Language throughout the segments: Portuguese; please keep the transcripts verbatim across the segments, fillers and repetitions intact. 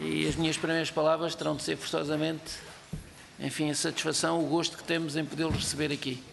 e as minhas primeiras palavras terão de ser forçosamente, enfim, a satisfação, o gosto que temos em podê-lo receber aqui.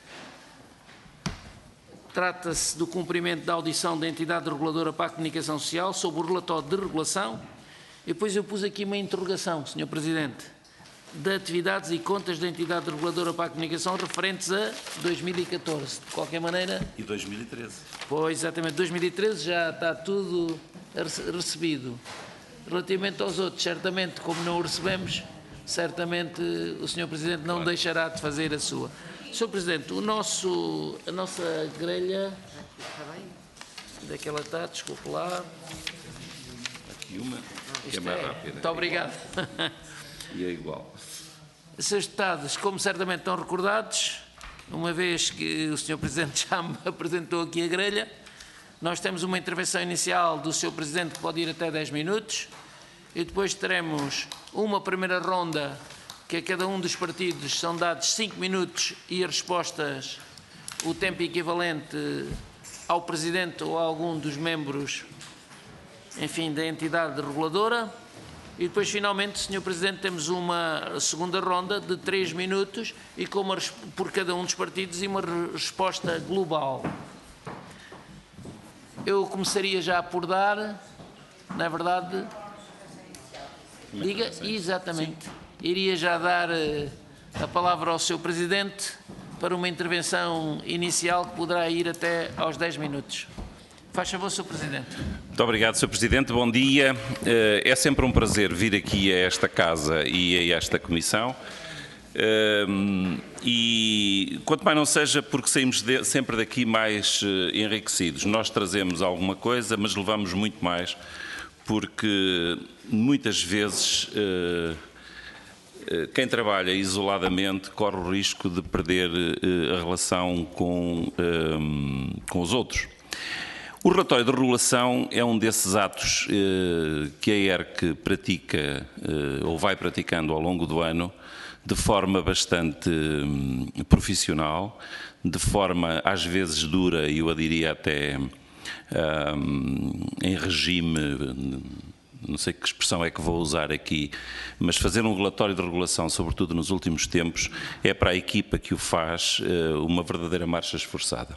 Trata-se do cumprimento da audição da entidade reguladora para a comunicação social sobre o relatório de regulação. E depois eu pus aqui uma interrogação, senhor Presidente, de atividades e contas da entidade reguladora para a comunicação referentes a dois mil e catorze. De qualquer maneira... E dois mil e treze. Pois, exatamente. dois mil e treze já está tudo recebido. Relativamente aos outros, certamente, como não o recebemos, certamente o senhor Presidente não claro. deixará de fazer a sua. senhor Presidente, o nosso, a nossa grelha... Onde é que ela está? Desculpe lá. Aqui uma, que é mais é, rápida. Muito obrigado. E é igual. Senhores Deputados, como certamente estão recordados, uma vez que o senhor Presidente já me apresentou aqui a grelha, nós temos uma intervenção inicial do senhor Presidente que pode ir até dez minutos e depois teremos uma primeira ronda que a cada um dos partidos são dados cinco minutos e as respostas, o tempo equivalente ao Presidente ou a algum dos membros, enfim, da entidade reguladora. E depois, finalmente, senhor Presidente, temos uma segunda ronda de três minutos e com uma, por cada um dos partidos e uma resposta global. Eu começaria já por dar, na verdade, diga, exatamente, Sim. iria já dar a palavra ao senhor Presidente para uma intervenção inicial que poderá ir até aos dez minutos. Faz favor, senhor Presidente. Muito obrigado, senhor Presidente. Bom dia. É sempre um prazer vir aqui a esta casa e a esta comissão. E quanto mais não seja porque saímos de, sempre daqui mais enriquecidos. Nós trazemos alguma coisa, mas levamos muito mais, porque muitas vezes quem trabalha isoladamente corre o risco de perder a relação com, com os outros. O relatório de regulação é um desses atos eh, que a E R C pratica eh, ou vai praticando ao longo do ano de forma bastante eh, profissional, de forma às vezes dura e eu diria até eh, em regime, não sei que expressão é que vou usar aqui, mas fazer um relatório de regulação, sobretudo nos últimos tempos, é para a equipa que o faz eh, uma verdadeira marcha esforçada.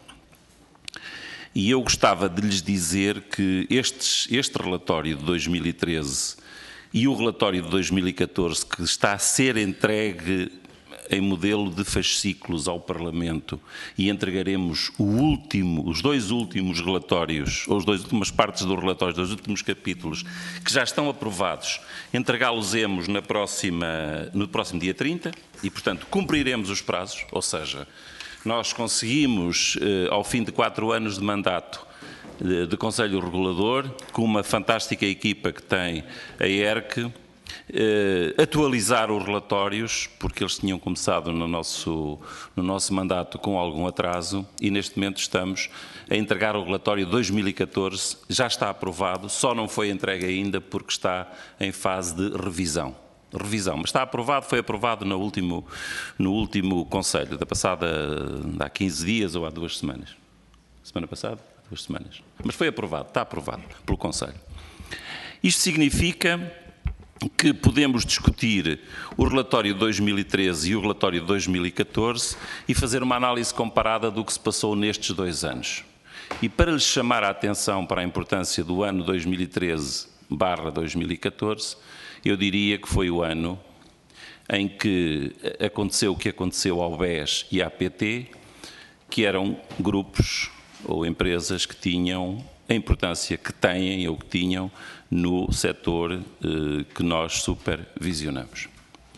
E eu gostava de lhes dizer que estes, este relatório de dois mil e treze e o relatório de dois mil e catorze, que está a ser entregue em modelo de fascículos ao Parlamento, e entregaremos o último, os dois últimos relatórios, ou as duas últimas partes do relatório, dos últimos capítulos, que já estão aprovados, entregá-los-emos na próxima, no próximo dia trinta, e, portanto, cumpriremos os prazos, ou seja, nós conseguimos, ao fim de quatro anos de mandato de Conselho Regulador, com uma fantástica equipa que tem a E R C, atualizar os relatórios, porque eles tinham começado no nosso, no nosso mandato com algum atraso, e neste momento estamos a entregar o relatório de dois mil e catorze, já está aprovado, só não foi entregue ainda porque está em fase de revisão. Revisão, mas está aprovado, foi aprovado no último, no último Conselho, da passada, há quinze dias ou há duas semanas. Semana passada? Duas semanas. Mas foi aprovado, está aprovado pelo Conselho. Isto significa que podemos discutir o relatório de dois mil e treze e o relatório de dois mil e catorze e fazer uma análise comparada do que se passou nestes dois anos. E para lhes chamar a atenção para a importância do ano dois mil e treze barra dois mil e catorze, eu diria que foi o ano em que aconteceu o que aconteceu ao B E S e à P T, que eram grupos ou empresas que tinham a importância que têm ou que tinham no setor eh, que nós supervisionamos.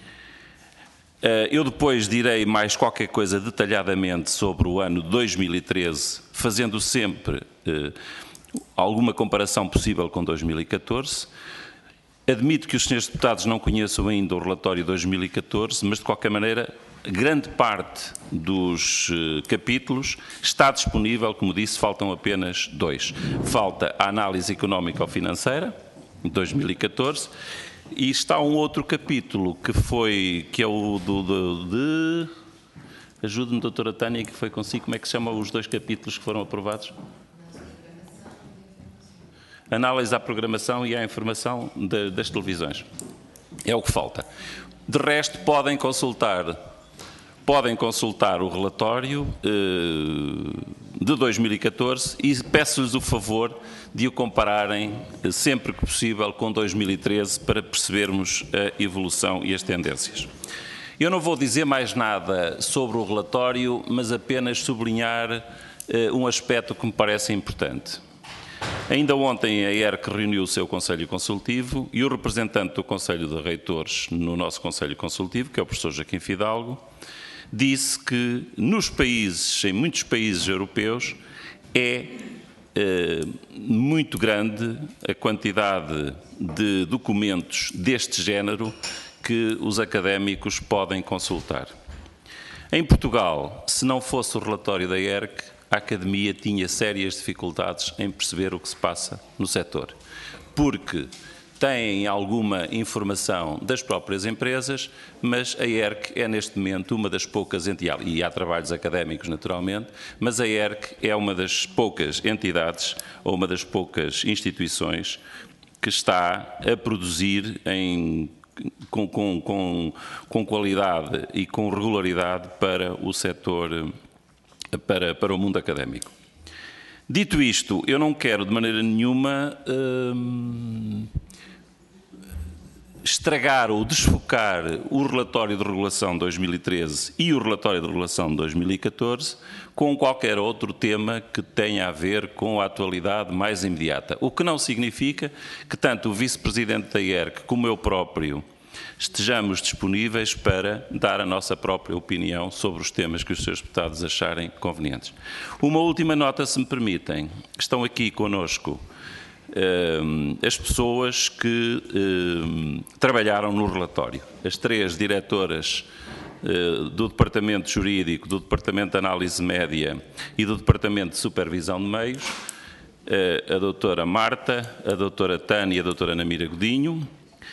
Eh, eu depois direi mais qualquer coisa detalhadamente sobre o ano dois mil e treze, fazendo sempre eh, alguma comparação possível com dois mil e catorze. Admito que os senhores deputados não conheçam ainda o relatório de dois mil e catorze, mas de qualquer maneira, grande parte dos uh, capítulos está disponível, como disse, faltam apenas dois. Falta a análise económico-financeira, de dois mil e catorze, e está um outro capítulo que foi, que é o do, do de... Ajude-me, doutora Tânia, que foi consigo, como é que se chamam os dois capítulos que foram aprovados? análise à programação e à informação de, das televisões. É o que falta. De resto, podem consultar, podem consultar o relatório eh, de dois mil e catorze e peço-lhes o favor de o compararem eh, sempre que possível com dois mil e treze para percebermos a evolução e as tendências. Eu não vou dizer mais nada sobre o relatório, mas apenas sublinhar eh, um aspecto que me parece importante. Ainda ontem a E R C reuniu o seu Conselho Consultivo e o representante do Conselho de Reitores no nosso Conselho Consultivo, que é o professor Joaquim Fidalgo, disse que nos países, em muitos países europeus, é eh, muito grande a quantidade de documentos deste género que os académicos podem consultar. Em Portugal, se não fosse o relatório da E R C, a Academia tinha sérias dificuldades em perceber o que se passa no setor, porque têm alguma informação das próprias empresas, mas a E R C é neste momento uma das poucas entidades, e há trabalhos académicos naturalmente, mas a E R C é uma das poucas entidades, ou uma das poucas instituições que está a produzir em Com, com, com, com qualidade e com regularidade para o setor, para, para o mundo académico. Dito isto, eu não quero de maneira nenhuma hum, estragar ou desfocar o relatório de regulação dois mil e treze e o relatório de regulação de dois mil e catorze com qualquer outro tema que tenha a ver com a atualidade mais imediata. O que não significa que tanto o vice-presidente da I E R C como eu próprio estejamos disponíveis para dar a nossa própria opinião sobre os temas que os senhores deputados acharem convenientes. Uma última nota, se me permitem. Estão aqui conosco as pessoas que eh, trabalharam no relatório. As três diretoras eh, do Departamento Jurídico, do Departamento de Análise Média e do Departamento de Supervisão de Meios, eh, a doutora Marta, a doutora Tânia e a doutora Namira Godinho,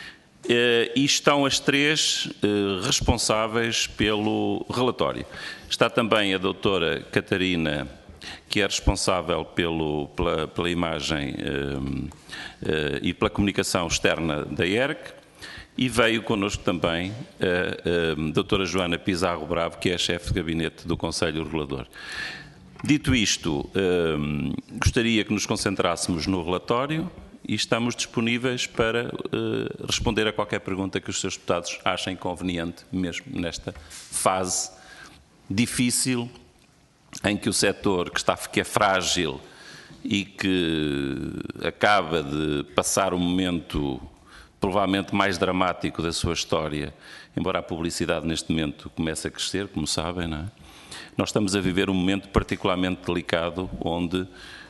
eh, e estão as três eh, responsáveis pelo relatório. Está também a doutora Catarina, que é responsável pelo, pela, pela imagem um, uh, e pela comunicação externa da I E R C, e veio connosco também a, a doutora Joana Pizarro Bravo, que é a chefe de gabinete do Conselho Regulador. Dito isto, um, gostaria que nos concentrássemos no relatório e estamos disponíveis para uh, responder a qualquer pergunta que os seus deputados achem conveniente, mesmo nesta fase difícil, em que o setor que, está, que é frágil e que acaba de passar um momento provavelmente mais dramático da sua história, embora a publicidade neste momento comece a crescer, como sabem, não é? Nós estamos a viver um momento particularmente delicado, onde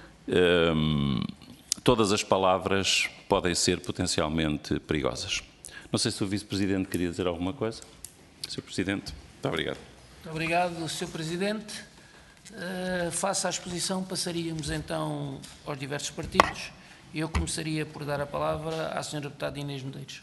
hum, todas as palavras podem ser potencialmente perigosas. Não sei se o Vice-Presidente queria dizer alguma coisa. senhor Presidente, muito obrigado. Muito obrigado, senhor Presidente. Uh, face à exposição, passaríamos então aos diversos partidos. Eu começaria por dar a palavra à senhora deputada Inês Medeiros.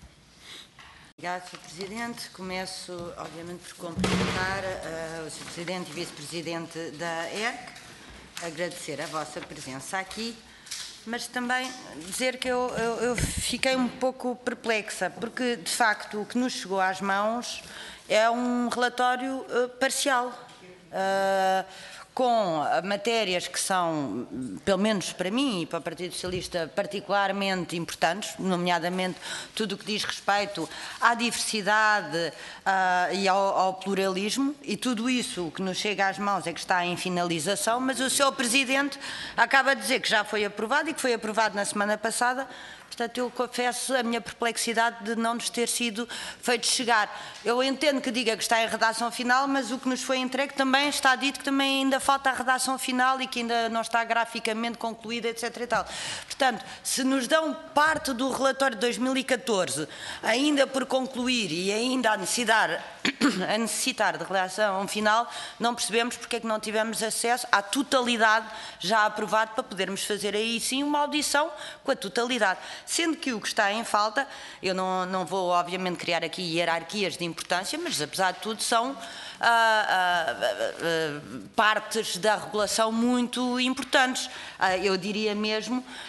Obrigada, senhor Presidente. Começo, obviamente, por cumprimentar uh, o senhor Presidente e Vice-Presidente da E R C, agradecer a vossa presença aqui, mas também dizer que eu, eu, eu fiquei um pouco perplexa, porque, de facto, o que nos chegou às mãos é um relatório uh, parcial. Uh, com matérias que são, pelo menos para mim e para o Partido Socialista, particularmente importantes, nomeadamente tudo o que diz respeito à diversidade uh, e ao, ao pluralismo, e tudo isso o que nos chega às mãos é que está em finalização, mas o senhor Presidente acaba de dizer que já foi aprovado e que foi aprovado na semana passada. Portanto, eu confesso a minha perplexidade de não nos ter sido feito chegar. Eu entendo que diga que está em redação final, mas o que nos foi entregue também está dito que também ainda falta a redação final e que ainda não está graficamente concluída, etc e tal. Portanto, se nos dão parte do relatório de dois mil e catorze ainda por concluir e ainda a necessitar, a necessitar de redação final, não percebemos porque é que não tivemos acesso à totalidade já aprovado para podermos fazer aí sim uma audição com a totalidade. Sendo que o que está em falta, eu não, não vou obviamente criar aqui hierarquias de importância, mas apesar de tudo são ah, ah, ah, partes da regulação muito importantes. Ah, eu diria mesmo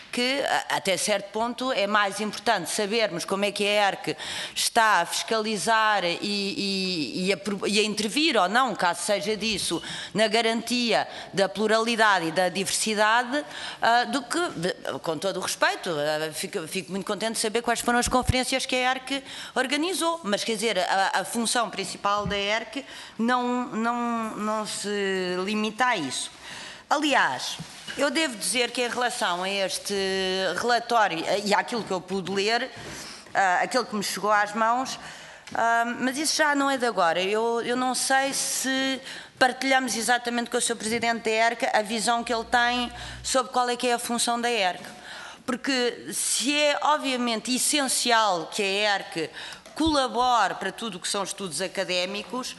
que, até certo ponto, é mais importante sabermos como é que a ERC está a fiscalizar e, e, e, a, e a intervir ou não, caso seja disso, na garantia da pluralidade e da diversidade, uh, do que, com todo o respeito, uh, fico, fico muito contente de saber quais foram as conferências que a ERC organizou, mas quer dizer, a, a função principal da ERC não, não, não se limita a isso. Aliás, eu devo dizer que em relação a este relatório e àquilo que eu pude ler, uh, aquele que me chegou às mãos, uh, mas isso já não é de agora. Eu, eu não sei se partilhamos exatamente com o senhor Presidente da ERC a visão que ele tem sobre qual é que é a função da ERC. Porque se é obviamente essencial que a ERC colabore para tudo o que são estudos académicos,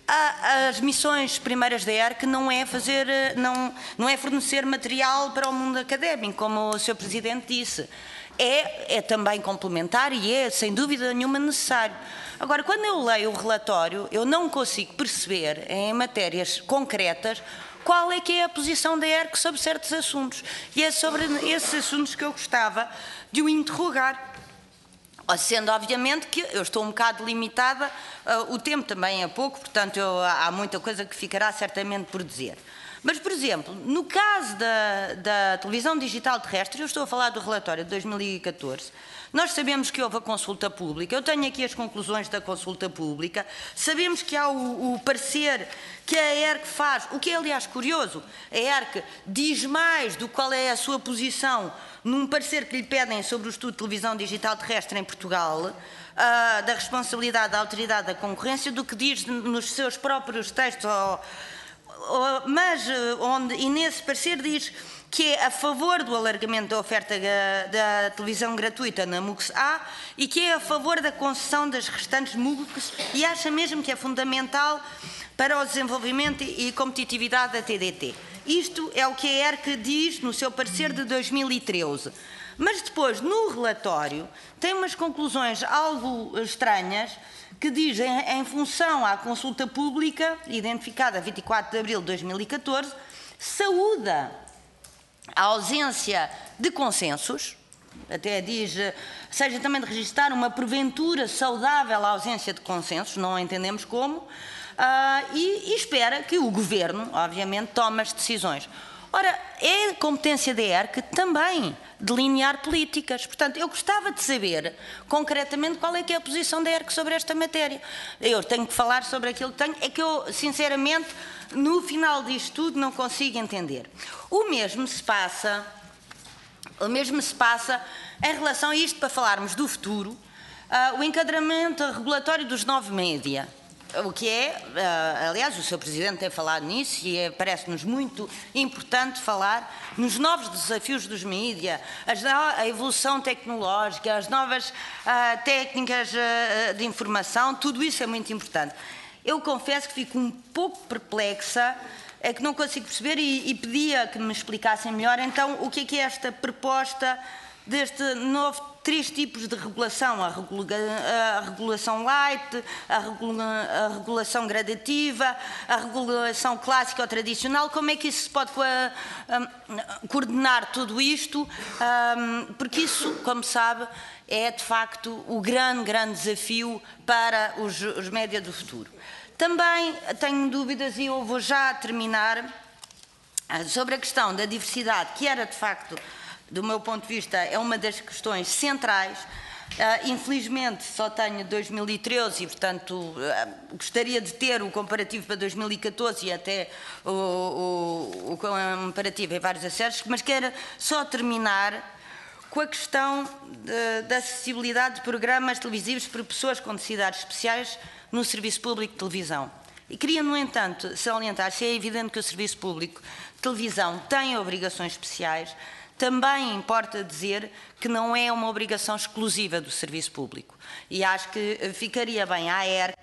as missões primeiras da ERC não é fazer, não, não é fornecer material para o mundo académico, como o senhor Presidente disse. É, é também complementar e é, sem dúvida nenhuma, necessário. Agora, quando eu leio o relatório, eu não consigo perceber, em matérias concretas, qual é que é a posição da ERC sobre certos assuntos. E é sobre esses assuntos que eu gostava de o interrogar. Sendo, obviamente, que eu estou um bocado limitada, uh, o tempo também é pouco, portanto, eu, há muita coisa que ficará certamente por dizer. Mas, por exemplo, no caso da, da televisão digital terrestre, eu estou a falar do relatório de dois mil e catorze, nós sabemos que houve a consulta pública, eu tenho aqui as conclusões da consulta pública, sabemos que há o, o parecer que a ERC faz, o que é, aliás, curioso, a ERC diz mais do qual é a sua posição num parecer que lhe pedem sobre o estudo de televisão digital terrestre em Portugal, uh, da responsabilidade da autoridade da concorrência, do que diz nos seus próprios textos, ou, ou, mas onde, e nesse parecer diz que é a favor do alargamento da oferta da, da televisão gratuita na M U C A e que é a favor da concessão das restantes M U Cs e acha mesmo que é fundamental para o desenvolvimento e competitividade da T D T. Isto é o que a ERC diz no seu parecer de dois mil e treze. Mas depois, no relatório, tem umas conclusões algo estranhas que dizem, em função à consulta pública, identificada a vinte e quatro de abril de dois mil e catorze, saúda a ausência de consensos, até diz, seja também de registrar uma porventura saudável ausência de consensos, não entendemos como, Uh, e, e espera que o Governo, obviamente, tome as decisões. Ora, é competência da ERC também delinear políticas. Portanto, eu gostava de saber, concretamente, qual é que é a posição da ERC sobre esta matéria. Eu tenho que falar sobre aquilo que tenho, é que eu, sinceramente, no final disto tudo, não consigo entender. O mesmo se passa, o mesmo se passa em relação a isto, para falarmos do futuro, uh, o enquadramento regulatório dos nove média. O que é, uh, aliás, o senhor Presidente tem falado nisso e é, parece-nos muito importante falar nos novos desafios dos mídia, a evolução tecnológica, as novas uh, técnicas uh, de informação, tudo isso é muito importante. Eu confesso que fico um pouco perplexa, é que não consigo perceber e, e pedia que me explicassem melhor, então, o que é que é esta proposta deste novo três tipos de regulação, a, regula a regulação light, a, regula a regulação gradativa, a regulação clássica ou tradicional, como é que isso se pode um, coordenar tudo isto, um, porque isso, como sabe, é de facto o grande, grande desafio para os, os média do futuro. Também tenho dúvidas, e eu vou já terminar, sobre a questão da diversidade, que era de facto, do meu ponto de vista, é uma das questões centrais. Uh, infelizmente só tenho dois mil e treze e, portanto, uh, gostaria de ter o comparativo para dois mil e catorze e até o, o, o comparativo em vários acessos, mas quero só terminar com a questão de, da acessibilidade de programas televisivos para pessoas com necessidades especiais no Serviço Público de Televisão. E queria, no entanto, salientar, se é evidente que o Serviço Público de Televisão tem obrigações especiais, também importa dizer que não é uma obrigação exclusiva do serviço público. E acho que ficaria bem à ERC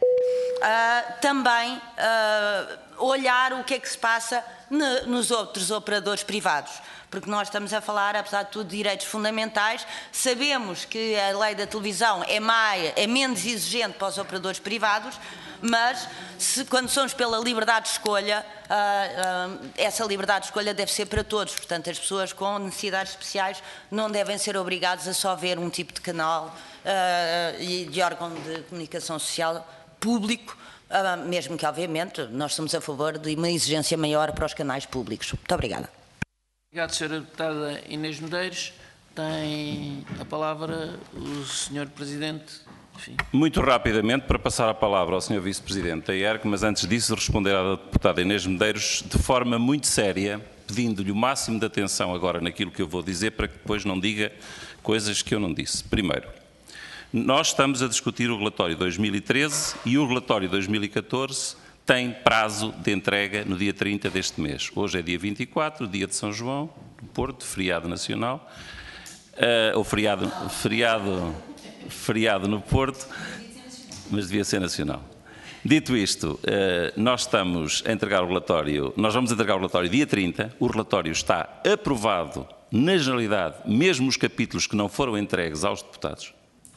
uh, também uh, olhar o que é que se passa ne, nos outros operadores privados. Porque nós estamos a falar, apesar de tudo, de direitos fundamentais. Sabemos que a lei da televisão é, mais, é menos exigente para os operadores privados, mas se, quando somos pela liberdade de escolha, uh, uh, essa liberdade de escolha deve ser para todos. Portanto, as pessoas com necessidades especiais não devem ser obrigadas a só ver um tipo de canal uh, e de órgão de comunicação social público, uh, mesmo que, obviamente, nós somos a favor de uma exigência maior para os canais públicos. Muito obrigada. Obrigado, senhora Deputada Inês Medeiros. Tem a palavra o senhor Presidente. Enfim. Muito rapidamente, para passar a palavra ao senhor Vice-Presidente da I E R C, mas antes disso responder à Deputada Inês Medeiros de forma muito séria, pedindo-lhe o máximo de atenção agora naquilo que eu vou dizer, para que depois não diga coisas que eu não disse. Primeiro, nós estamos a discutir o relatório dois mil e treze e o relatório dois mil e catorze tem prazo de entrega no dia trinta deste mês. Hoje é dia vinte e quatro, dia de São João, no Porto, feriado nacional, uh, ou feriado, feriado, feriado no Porto, mas devia ser nacional. Dito isto, uh, nós estamos a entregar o relatório, nós vamos entregar o relatório dia trinta, o relatório está aprovado na generalidade, mesmo os capítulos que não foram entregues aos deputados.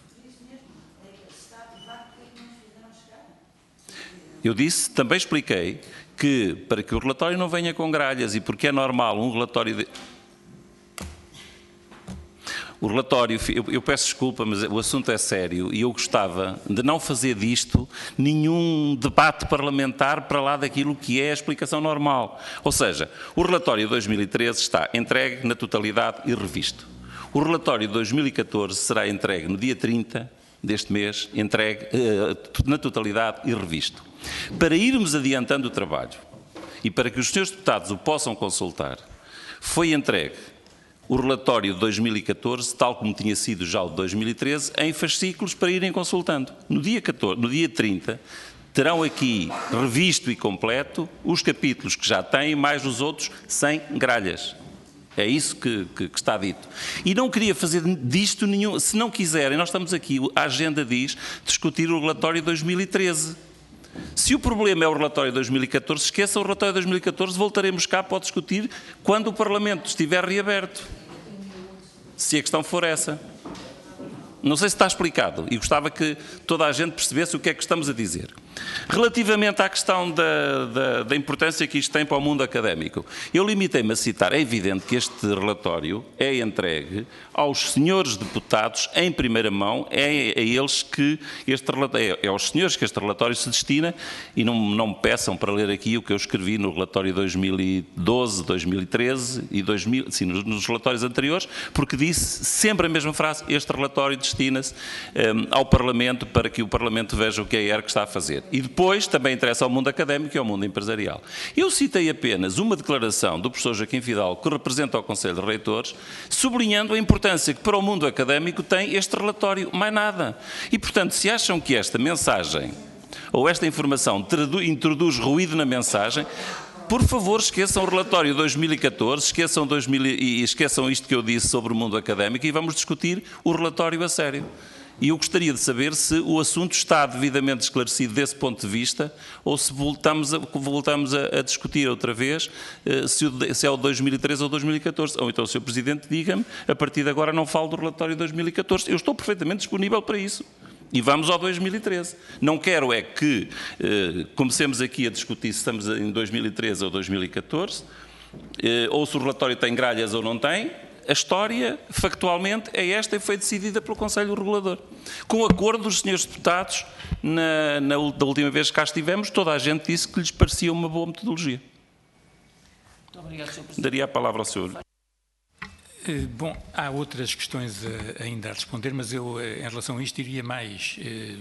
Eu disse, também expliquei, que para que o relatório não venha com gralhas e porque é normal um relatório... De... O relatório, eu, eu peço desculpa, mas o assunto é sério e eu gostava de não fazer disto nenhum debate parlamentar para lá daquilo que é a explicação normal. Ou seja, o relatório de dois mil e treze está entregue na totalidade e revisto. O relatório de dois mil e catorze será entregue no dia trinta deste mês, entregue eh, na totalidade e revisto. Para irmos adiantando o trabalho e para que os senhores deputados o possam consultar, foi entregue o relatório de dois mil e catorze, tal como tinha sido já o de dois mil e treze, em fascículos para irem consultando. No dia, catorze, no dia trinta, terão aqui revisto e completo os capítulos que já têm, mais os outros, sem gralhas. É isso que, que, que está dito. E não queria fazer disto nenhum... Se não quiserem, nós estamos aqui, a agenda diz, discutir o relatório de dois mil e treze. Se o problema é o relatório de dois mil e catorze, esqueçam o relatório de dois mil e catorze, voltaremos cá para discutir quando o Parlamento estiver reaberto. Se a questão for essa. Não sei se está explicado e gostava que toda a gente percebesse o que é que estamos a dizer. Relativamente à questão da, da, da importância que isto tem para o mundo académico, eu limitei-me a citar, é evidente que este relatório é entregue aos senhores deputados em primeira mão, é a eles que este relatório, é aos senhores que este relatório se destina e não, não me peçam para ler aqui o que eu escrevi no relatório dois mil e doze, dois mil e treze e dois mil, sim, nos, nos relatórios anteriores, porque disse sempre a mesma frase, este relatório destina-se um, ao Parlamento para que o Parlamento veja o que a I E R C está a fazer. E depois também interessa ao mundo académico e ao mundo empresarial. Eu citei apenas uma declaração do professor Joaquim Fidalgo, que representa o Conselho de Reitores, sublinhando a importância que para o mundo académico tem este relatório, mais nada. E, portanto, se acham que esta mensagem, ou esta informação, introduz ruído na mensagem, por favor, esqueçam o relatório dois mil e catorze, esqueçam, dois mil e esqueçam isto que eu disse sobre o mundo académico e vamos discutir o relatório a sério. E eu gostaria de saber se o assunto está devidamente esclarecido desse ponto de vista ou se voltamos a, voltamos a, a discutir outra vez se, o, se é o dois mil e treze ou dois mil e catorze. Ou então, senhor Presidente, diga-me, a partir de agora não falo do relatório de dois mil e catorze. Eu estou perfeitamente disponível para isso. E vamos ao dois mil e treze. Não quero é que eh, comecemos aqui a discutir se estamos em dois mil e treze ou dois mil e catorze, eh, ou se o relatório tem gralhas ou não tem. A história, factualmente, é esta e foi decidida pelo Conselho Regulador. Com o acordo dos senhores deputados, na, na, da última vez que cá estivemos, toda a gente disse que lhes parecia uma boa metodologia. Muito obrigado, senhor Presidente. Daria a palavra ao senhor. Bom, há outras questões ainda a responder, mas eu, em relação a isto, diria mais.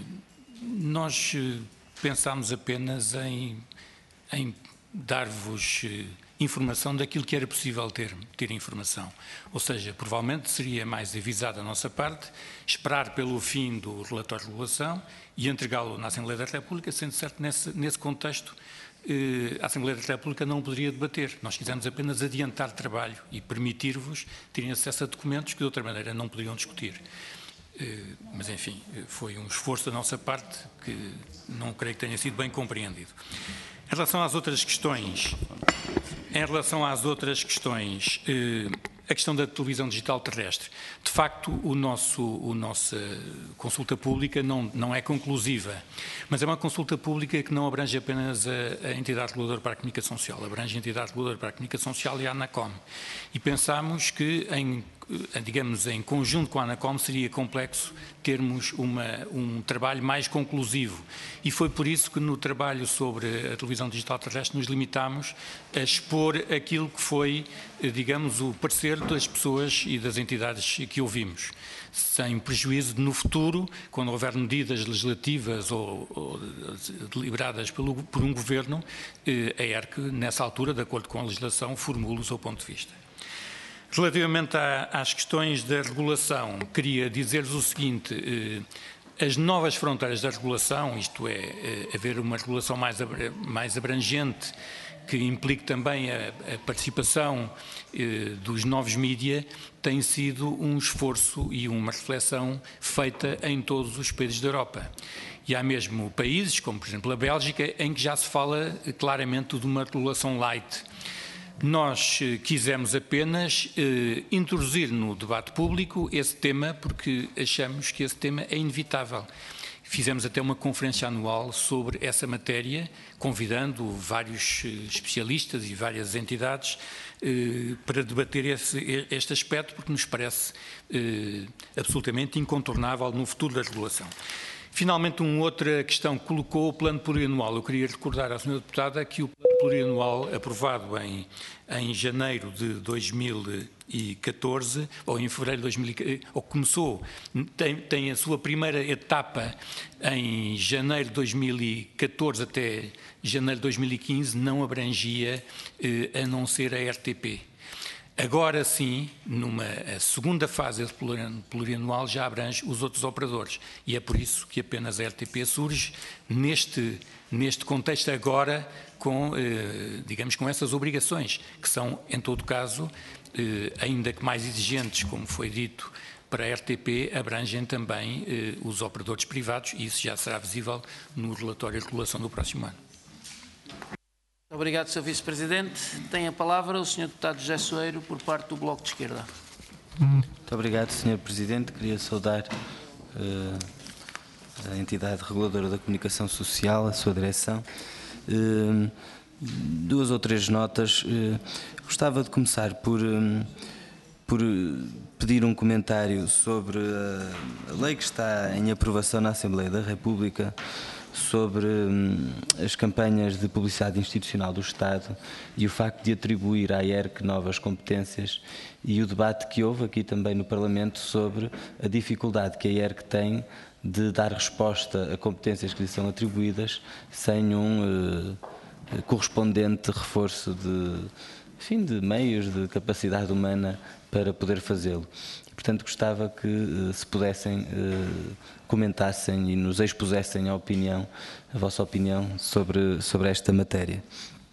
Nós pensámos apenas em, em dar-vos informação daquilo que era possível ter, ter informação. Ou seja, provavelmente seria mais avisado da nossa parte, esperar pelo fim do relatório de regulação e entregá-lo na Assembleia da República, sendo certo nesse, nesse contexto a Assembleia da República não poderia debater. Nós quisemos apenas adiantar trabalho e permitir-vos terem acesso a documentos que de outra maneira não poderiam discutir. Mas, enfim, foi um esforço da nossa parte que não creio que tenha sido bem compreendido. Em relação às outras questões, em relação às outras questões, a questão da televisão digital terrestre. De facto, o nosso, o nossa consulta pública não, não é conclusiva, mas é uma consulta pública que não abrange apenas a, a entidade reguladora para a comunicação social, abrange a entidade reguladora para a comunicação social e a ANACOM. E pensámos que, em, digamos, em conjunto com a ANACOM, seria complexo termos uma, um trabalho mais conclusivo. E foi por isso que no trabalho sobre a televisão digital terrestre nos limitámos a expor aquilo que foi, digamos, o parecer das pessoas e das entidades que ouvimos, sem prejuízo de, no futuro, quando houver medidas legislativas ou, ou deliberadas pelo, por um governo, a E R C, nessa altura, de acordo com a legislação, formule o seu ponto de vista. Relativamente à, às questões da regulação, queria dizer-vos o seguinte: as novas fronteiras da regulação, isto é, haver uma regulação mais, mais abrangente, que implique também a, a participação eh, dos novos mídia, tem sido um esforço e uma reflexão feita em todos os países da Europa. E há mesmo países, como por exemplo a Bélgica, em que já se fala claramente de uma regulação light. Nós eh, quisemos apenas eh, introduzir no debate público esse tema, porque achamos que esse tema é inevitável. Fizemos até uma conferência anual sobre essa matéria, convidando vários especialistas e várias entidades eh, para debater esse, este aspecto, porque nos parece eh, absolutamente incontornável no futuro da regulação. Finalmente, uma outra questão que colocou o plano plurianual. Eu queria recordar à senhora deputada que o plano plurianual aprovado em, em janeiro de dois mil e catorze, ou em fevereiro de dois mil e catorze, ou começou, tem, tem a sua primeira etapa em janeiro de dois mil e catorze até janeiro de dois mil e quinze, não abrangia eh, a não ser a R T P. Agora sim, numa segunda fase plurianual, já abrange os outros operadores. E é por isso que apenas a R T P surge neste, neste contexto agora, com, eh, digamos, com essas obrigações, que são, em todo caso, eh, ainda que mais exigentes, como foi dito, para a R T P, abrangem também eh, os operadores privados, e isso já será visível no relatório de regulação do próximo ano. Obrigado, senhor Vice-Presidente. Tem a palavra o senhor Deputado José Soeiro, por parte do Bloco de Esquerda. Muito obrigado, senhor Presidente. Queria saudar uh, a entidade reguladora da comunicação social, a sua direção. Uh, duas ou três notas. Uh, gostava de começar por, um, por pedir um comentário sobre a lei que está em aprovação na Assembleia da República, sobre hum, as campanhas de publicidade institucional do Estado e o facto de atribuir à E R C novas competências, e o debate que houve aqui também no Parlamento sobre a dificuldade que a E R C tem de dar resposta a competências que lhe são atribuídas sem um uh, correspondente reforço de, enfim, de meios, de capacidade humana para poder fazê-lo. Portanto, gostava que uh, se pudessem, uh, comentassem e nos expusessem a opinião, a vossa opinião sobre, sobre esta matéria.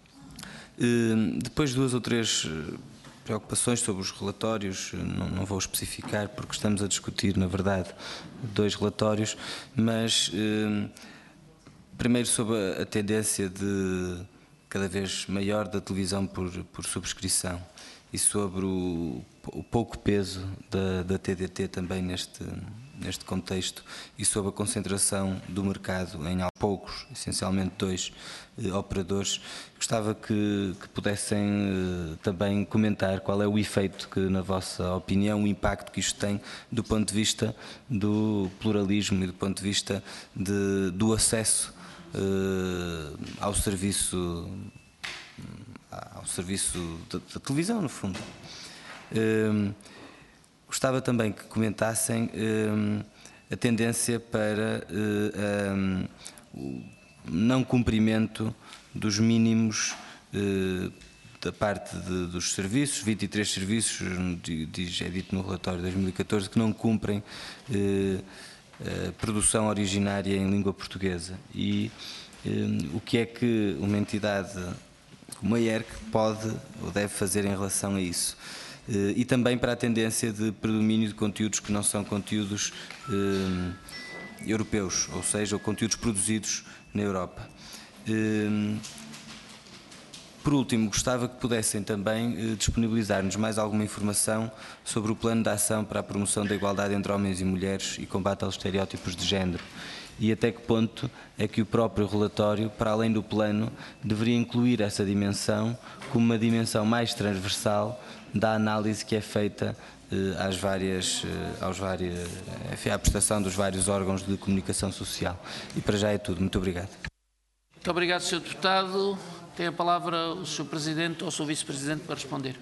Uh, depois duas ou três preocupações sobre os relatórios, não, não vou especificar porque estamos a discutir, na verdade, dois relatórios, mas uh, primeiro sobre a, a tendência de cada vez maior da televisão por, por subscrição, e sobre o, o pouco peso da, da T D T também neste, neste contexto, e sobre a concentração do mercado em poucos, essencialmente dois eh, operadores. Gostava que, que pudessem eh, também comentar qual é o efeito que, na vossa opinião, o impacto que isto tem do ponto de vista do pluralismo e do ponto de vista de, do acesso eh, ao serviço ao serviço da, da televisão, no fundo. Um, gostava também que comentassem um, a tendência para uh, um, o não cumprimento dos mínimos uh, da parte de, dos serviços, vinte e três serviços, diz, é dito no relatório de dois mil e catorze, que não cumprem uh, a produção originária em língua portuguesa. E um, o que é que uma entidade como a E R C pode ou deve fazer em relação a isso? E também para a tendência de predomínio de conteúdos que não são conteúdos eh, europeus, ou seja, conteúdos produzidos na Europa. Eh, Por último, gostava que pudessem também eh, disponibilizar-nos mais alguma informação sobre o plano de ação para a promoção da igualdade entre homens e mulheres e combate aos estereótipos de género, e até que ponto é que o próprio relatório, para além do plano, deveria incluir essa dimensão como uma dimensão mais transversal da análise que é feita eh, às várias, eh, aos várias, enfim, à prestação dos vários órgãos de comunicação social. E para já é tudo. Muito obrigado. Muito obrigado, senhor Deputado. Tem a palavra o senhor Presidente ou o senhor Vice-Presidente para responder.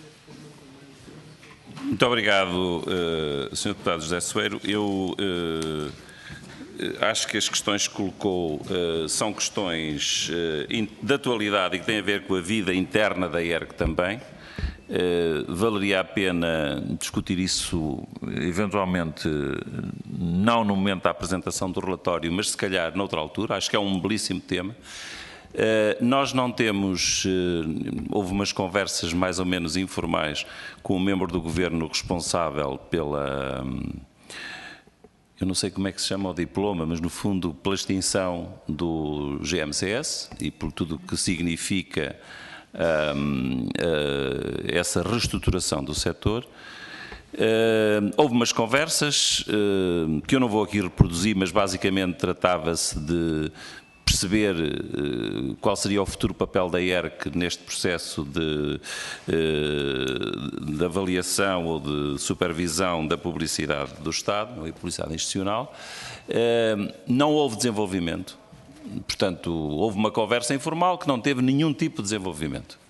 Muito obrigado, uh, senhor Deputado José Soeiro. Eu uh, acho que as questões que colocou uh, são questões uh, de atualidade e que têm a ver com a vida interna da E R C também. Uh, valeria a pena discutir isso, eventualmente, não no momento da apresentação do relatório, mas se calhar noutra altura. Acho que é um belíssimo tema. Uh, nós não temos, uh, houve umas conversas mais ou menos informais com o membro do Governo responsável pela, um, eu não sei como é que se chama o diploma, mas no fundo pela extinção do G M C S e por tudo o que significa um, uh, essa reestruturação do setor. Uh, houve umas conversas uh, que eu não vou aqui reproduzir, mas basicamente tratava-se de perceber uh, qual seria o futuro papel da E R C neste processo de, uh, de avaliação ou de supervisão da publicidade do Estado, e publicidade institucional. Uh, não houve desenvolvimento, portanto, houve uma conversa informal que não teve nenhum tipo de desenvolvimento.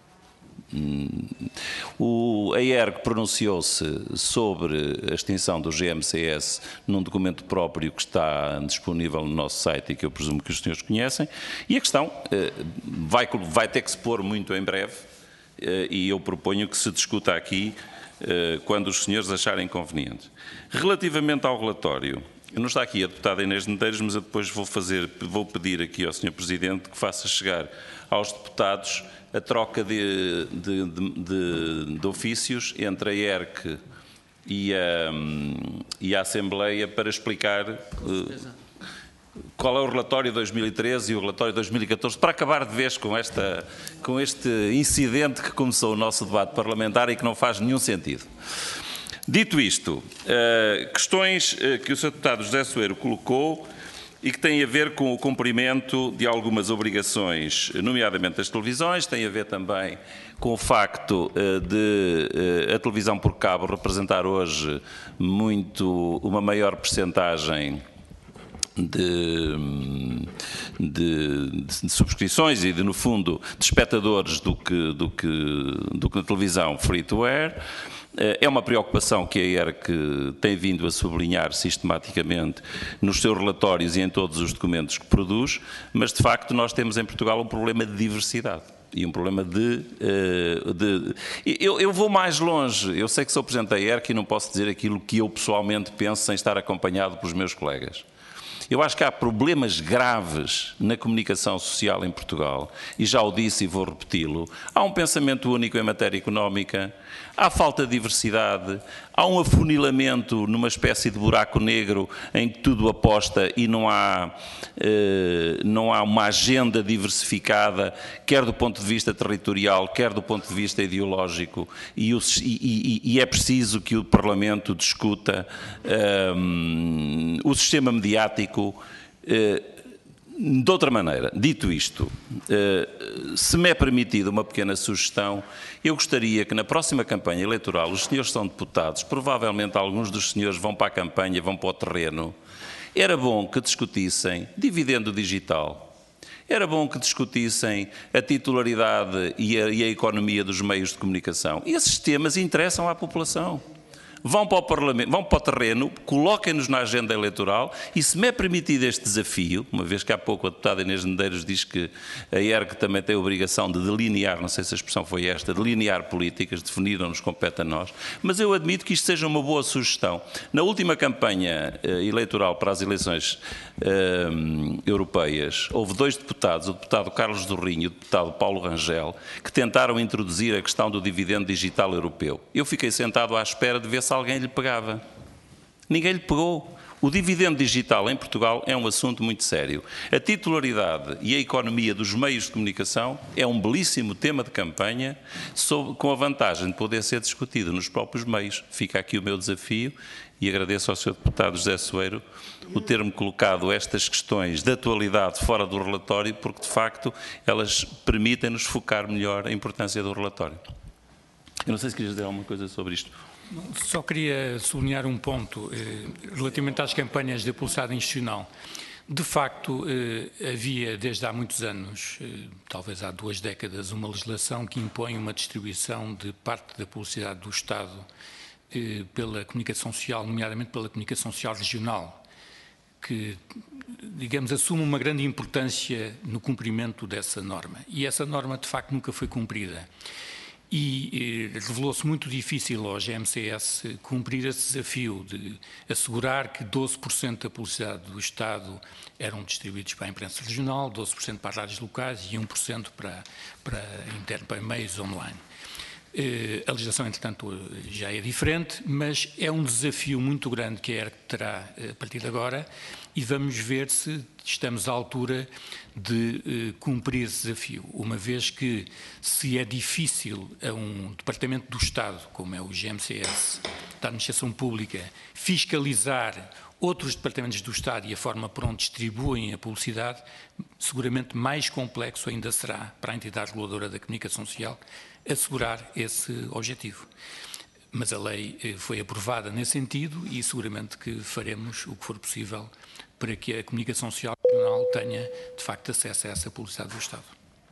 O, a E R C pronunciou-se sobre a extinção do G M C S num documento próprio que está disponível no nosso site e que eu presumo que os senhores conhecem, e a questão eh, vai, vai ter que se pôr muito em breve eh, e eu proponho que se discuta aqui eh, quando os senhores acharem conveniente. Relativamente ao relatório, não está aqui a deputada Inês Medeiros, mas eu depois vou, fazer, vou pedir aqui ao senhor Presidente que faça chegar aos deputados a troca de, de, de, de, de ofícios entre a E R C e a, e a Assembleia para explicar uh, qual é o relatório de dois mil e treze e o relatório de dois mil e catorze, para acabar de vez com, esta, com este incidente que começou o nosso debate parlamentar e que não faz nenhum sentido. Dito isto, uh, questões uh, que o senhor Deputado José Soeiro colocou e que têm a ver com o cumprimento de algumas obrigações, nomeadamente das televisões, tem a ver também com o facto uh, de uh, a televisão por cabo representar hoje muito uma maior percentagem De, de, de subscrições e de, no fundo, de espectadores do que, do que, do que na televisão free to air. É uma preocupação que a E R C tem vindo a sublinhar sistematicamente nos seus relatórios e em todos os documentos que produz, mas de facto nós temos em Portugal um problema de diversidade. E um problema de... de eu, eu vou mais longe, eu sei que sou Presidente da E R C e não posso dizer aquilo que eu pessoalmente penso sem estar acompanhado pelos meus colegas. Eu acho que há problemas graves na comunicação social em Portugal, e já o disse e vou repeti-lo. Há um pensamento único em matéria económica, há falta de diversidade, há um afunilamento numa espécie de buraco negro em que tudo aposta e não há, eh, não há uma agenda diversificada, quer do ponto de vista territorial, quer do ponto de vista ideológico, e, o, e, e, e é preciso que o Parlamento discuta eh, o sistema mediático. Eh, de outra maneira, dito isto, eh, se me é permitido uma pequena sugestão, eu gostaria que na próxima campanha eleitoral, os senhores são deputados, provavelmente alguns dos senhores vão para a campanha, vão para o terreno, era bom que discutissem dividendo digital, era bom que discutissem a titularidade e a, e a economia dos meios de comunicação. Esses temas interessam à população. Vão para o Parlamento, vão para o terreno, coloquem-nos na agenda eleitoral e, se me é permitido este desafio, uma vez que há pouco a deputada Inês Medeiros diz que a E R C também tem a obrigação de delinear, não sei se a expressão foi esta, delinear políticas, definir não nos compete a nós, mas eu admito que isto seja uma boa sugestão. Na última campanha eleitoral para as eleições uh, europeias, houve dois deputados, o deputado Carlos do Rinho e o deputado Paulo Rangel, que tentaram introduzir a questão do dividendo digital europeu. Eu fiquei sentado à espera de ver se alguém lhe pegava. Ninguém lhe pegou. O dividendo digital em Portugal é um assunto muito sério. A titularidade e a economia dos meios de comunicação é um belíssimo tema de campanha, sob, com a vantagem de poder ser discutido nos próprios meios. Fica aqui o meu desafio e agradeço ao senhor Deputado José Soeiro o ter-me colocado estas questões de atualidade fora do relatório, porque de facto elas permitem-nos focar melhor a importância do relatório. Eu não sei se querias dizer alguma coisa sobre isto. Só queria sublinhar um ponto eh, relativamente às campanhas de publicidade institucional. De facto, eh, havia desde há muitos anos, eh, talvez há duas décadas, uma legislação que impõe uma distribuição de parte da publicidade do Estado eh, pela comunicação social, nomeadamente pela comunicação social regional, que, digamos, assume uma grande importância no cumprimento dessa norma. E essa norma, de facto, nunca foi cumprida. E eh, revelou-se muito difícil ao G M C S cumprir esse desafio de assegurar que doze por cento da publicidade do Estado eram distribuídos para a imprensa regional, doze por cento para as rádios locais e um por cento para, para, interno, para meios online. Eh, a legislação, entretanto, já é diferente, mas é um desafio muito grande que a E R C terá eh, a partir de agora e vamos ver se estamos à altura de eh, cumprir esse desafio, uma vez que se é difícil a um departamento do Estado, como é o G M C S, da Administração Pública, fiscalizar outros departamentos do Estado e a forma por onde distribuem a publicidade, seguramente mais complexo ainda será para a entidade reguladora da comunicação social assegurar esse objetivo. Mas a lei foi aprovada nesse sentido e seguramente que faremos o que for possível para que a comunicação social regional tenha, de facto, acesso a essa publicidade do Estado.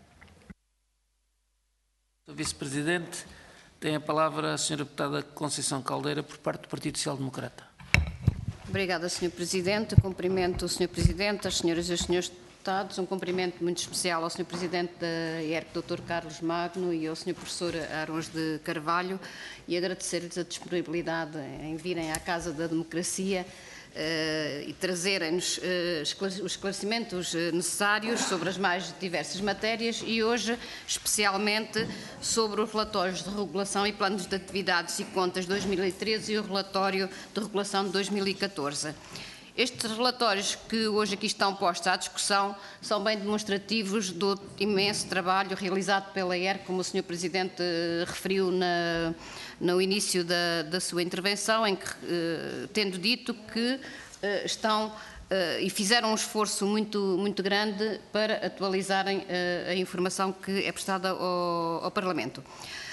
senhor Vice-Presidente, tem a palavra a senhora Deputada Conceição Caldeira, por parte do Partido Social Democrata. Obrigada, senhor Presidente. Cumprimento o senhor Presidente, as senhoras e os senhores deputados. Um cumprimento muito especial ao senhor Presidente da E R C, doutor Carlos Magno, e ao senhor Professor Arons de Carvalho, e agradecer-lhes a disponibilidade em virem à Casa da Democracia Uh, e trazerem-nos uh, os esclarecimentos uh, necessários sobre as mais diversas matérias e hoje especialmente sobre os relatórios de regulação e planos de atividades e contas de dois mil e treze e o relatório de regulação de dois mil e catorze. Estes relatórios que hoje aqui estão postos à discussão são bem demonstrativos do imenso trabalho realizado pela E R C, como o senhor Presidente uh, referiu na no início da, da sua intervenção, em que, eh, tendo dito que eh, estão eh, e fizeram um esforço muito, muito grande para atualizarem eh, a informação que é prestada ao, ao Parlamento.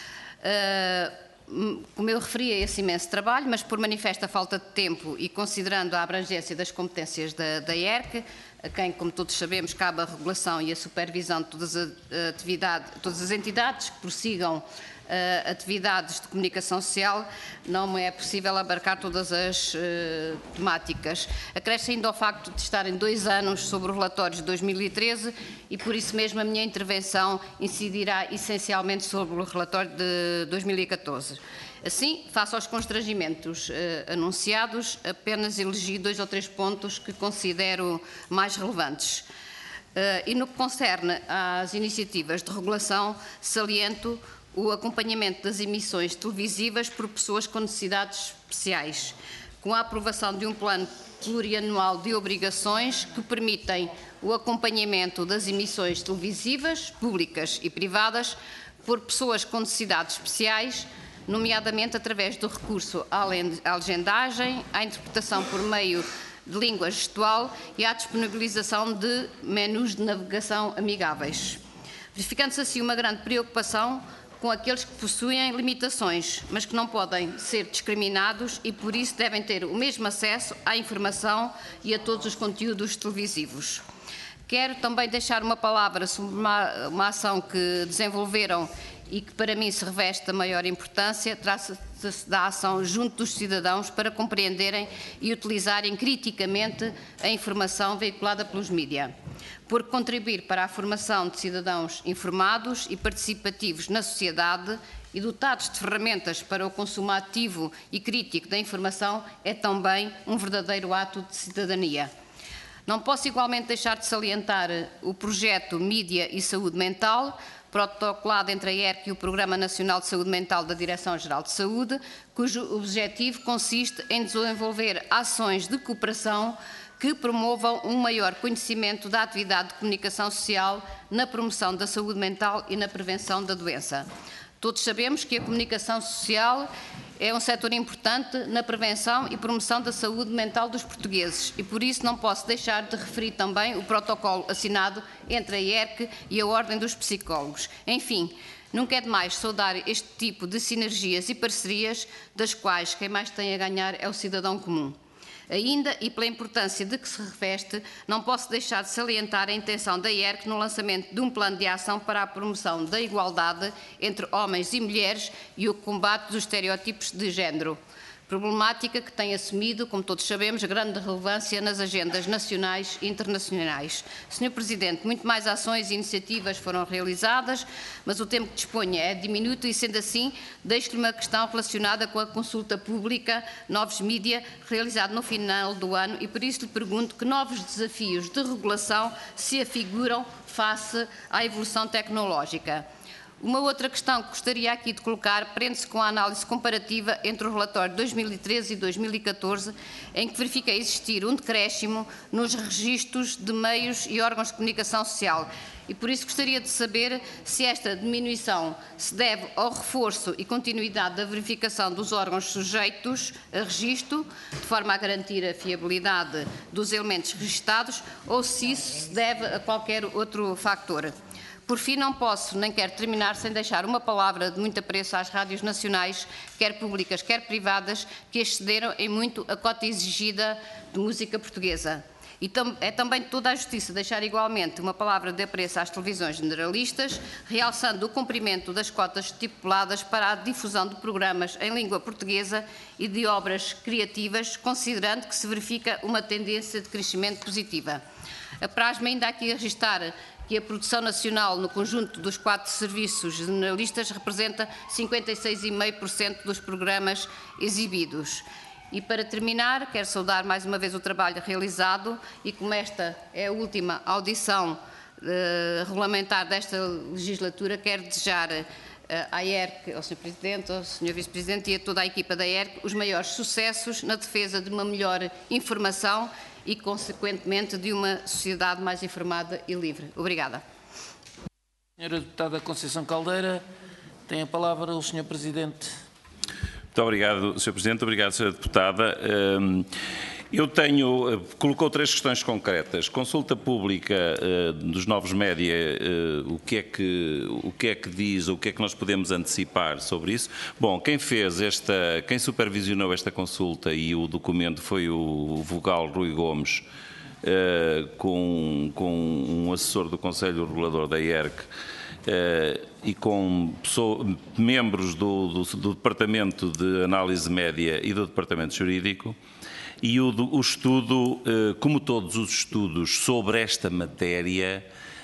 Eh, como eu referi a esse imenso trabalho, mas por manifesta falta de tempo e considerando a abrangência das competências da, da E R C, a quem, como todos sabemos, cabe a regulação e a supervisão de todas as, atividades, todas as entidades que prossigam Uh, atividades de comunicação social, não me é possível abarcar todas as uh, temáticas. Acresce ainda ao facto de estarem dois anos sobre os relatórios de dois mil e treze e por isso mesmo a minha intervenção incidirá essencialmente sobre o relatório de dois mil e catorze. Assim, face aos constrangimentos uh, anunciados, apenas elegi dois ou três pontos que considero mais relevantes. Uh, e no que concerne às iniciativas de regulação, saliento o acompanhamento das emissões televisivas por pessoas com necessidades especiais, com a aprovação de um plano plurianual de obrigações que permitem o acompanhamento das emissões televisivas, públicas e privadas, por pessoas com necessidades especiais, nomeadamente através do recurso à legendagem, à interpretação por meio de língua gestual e à disponibilização de menus de navegação amigáveis. Verificando-se assim uma grande preocupação com aqueles que possuem limitações, mas que não podem ser discriminados e, por isso, devem ter o mesmo acesso à informação e a todos os conteúdos televisivos. Quero também deixar uma palavra sobre uma, uma ação que desenvolveram e que para mim se reveste a maior importância, trata-se da ação junto dos cidadãos para compreenderem e utilizarem criticamente a informação veiculada pelos mídia, por contribuir para a formação de cidadãos informados e participativos na sociedade e dotados de ferramentas para o consumo ativo e crítico da informação é também um verdadeiro ato de cidadania. Não posso igualmente deixar de salientar o projeto Mídia e Saúde Mental, protocolado entre a I E R C e o Programa Nacional de Saúde Mental da Direção-Geral de Saúde, cujo objetivo consiste em desenvolver ações de cooperação que promovam um maior conhecimento da atividade de comunicação social na promoção da saúde mental e na prevenção da doença. Todos sabemos que a comunicação social é um setor importante na prevenção e promoção da saúde mental dos portugueses e por isso não posso deixar de referir também o protocolo assinado entre a I E R C e a Ordem dos Psicólogos. Enfim, nunca é demais saudar este tipo de sinergias e parcerias das quais quem mais tem a ganhar é o cidadão comum. Ainda, e pela importância de que se reveste, não posso deixar de salientar a intenção da I E R C no lançamento de um plano de ação para a promoção da igualdade entre homens e mulheres e o combate dos estereótipos de género. Problemática que tem assumido, como todos sabemos, grande relevância nas agendas nacionais e internacionais. senhor Presidente, muito mais ações e iniciativas foram realizadas, mas o tempo que disponho é diminuto e, sendo assim, deixo-lhe uma questão relacionada com a consulta pública Novos Mídia, realizada no final do ano, e por isso lhe pergunto que novos desafios de regulação se afiguram face à evolução tecnológica. Uma outra questão que gostaria aqui de colocar prende-se com a análise comparativa entre o relatório de dois mil e treze e dois mil e catorze, em que verifica existir um decréscimo nos registros de meios e órgãos de comunicação social. E por isso gostaria de saber se esta diminuição se deve ao reforço e continuidade da verificação dos órgãos sujeitos a registro, de forma a garantir a fiabilidade dos elementos registados, ou se isso se deve a qualquer outro fator. Por fim, não posso nem quero terminar sem deixar uma palavra de muito apreço às rádios nacionais, quer públicas, quer privadas, que excederam em muito a cota exigida de música portuguesa. E é também de toda a justiça deixar igualmente uma palavra de apreço às televisões generalistas, realçando o cumprimento das cotas estipuladas para a difusão de programas em língua portuguesa e de obras criativas, considerando que se verifica uma tendência de crescimento positiva. Apraz-me ainda aqui a registrar que a produção nacional no conjunto dos quatro serviços generalistas representa cinquenta e seis vírgula cinco por cento dos programas exibidos. E para terminar, quero saudar mais uma vez o trabalho realizado e como esta é a última audição eh, regulamentar desta legislatura, quero desejar eh, à I E R C, ao senhor Presidente, ao senhor Vice-Presidente e a toda a equipa da I E R C os maiores sucessos na defesa de uma melhor informação e, consequentemente, de uma sociedade mais informada e livre. Obrigada. Senhora Deputada Conceição Caldeira, tem a palavra o senhor Presidente. Muito obrigado, senhor Presidente. Obrigado, senhora Deputada. Eu tenho, colocou três questões concretas. Consulta pública uh, dos novos média, uh, o, que é que, o que é que diz, ou o que é que nós podemos antecipar sobre isso? Bom, quem fez esta, quem supervisionou esta consulta e o documento foi o vogal Rui Gomes, uh, com, com um assessor do Conselho Regulador da I E R C, uh, e com pessoa, membros do, do, do Departamento de Análise Média e do Departamento Jurídico. E o, o estudo, como todos os estudos sobre esta matéria,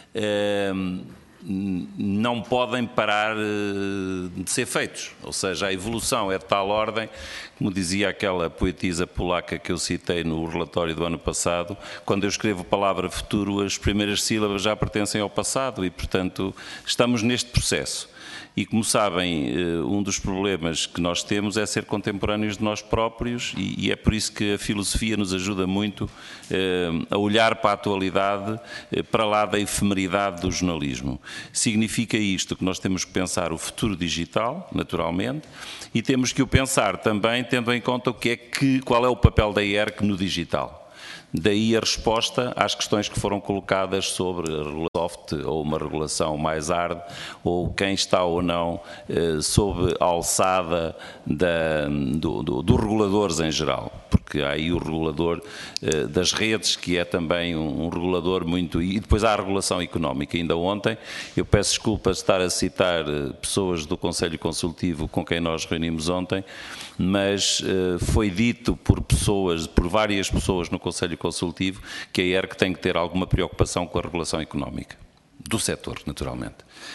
não podem parar de ser feitos. Ou seja, a evolução é de tal ordem, como dizia aquela poetisa polaca que eu citei no relatório do ano passado, quando eu escrevo a palavra futuro, as primeiras sílabas já pertencem ao passado e, portanto, estamos neste processo. E, como sabem, um dos problemas que nós temos é ser contemporâneos de nós próprios e é por isso que a filosofia nos ajuda muito a olhar para a atualidade, para lá da efemeridade do jornalismo. Significa isto que nós temos que pensar o futuro digital, naturalmente, e temos que o pensar também tendo em conta o que é que, qual é o papel da I E R C no digital. Daí a resposta às questões que foram colocadas sobre a soft ou uma regulação mais hard, ou quem está ou não eh, sob a alçada da, do, do, dos reguladores em geral. Porque há aí o regulador eh, das redes, que é também um, um regulador muito... E depois há a regulação económica. Ainda ontem, eu peço desculpas de estar a citar eh, pessoas do Conselho Consultivo com quem nós reunimos ontem, mas eh, foi dito por pessoas, por várias pessoas no Conselho Consultivo, que a I E R C tem que ter alguma preocupação com a regulação económica, do setor, naturalmente.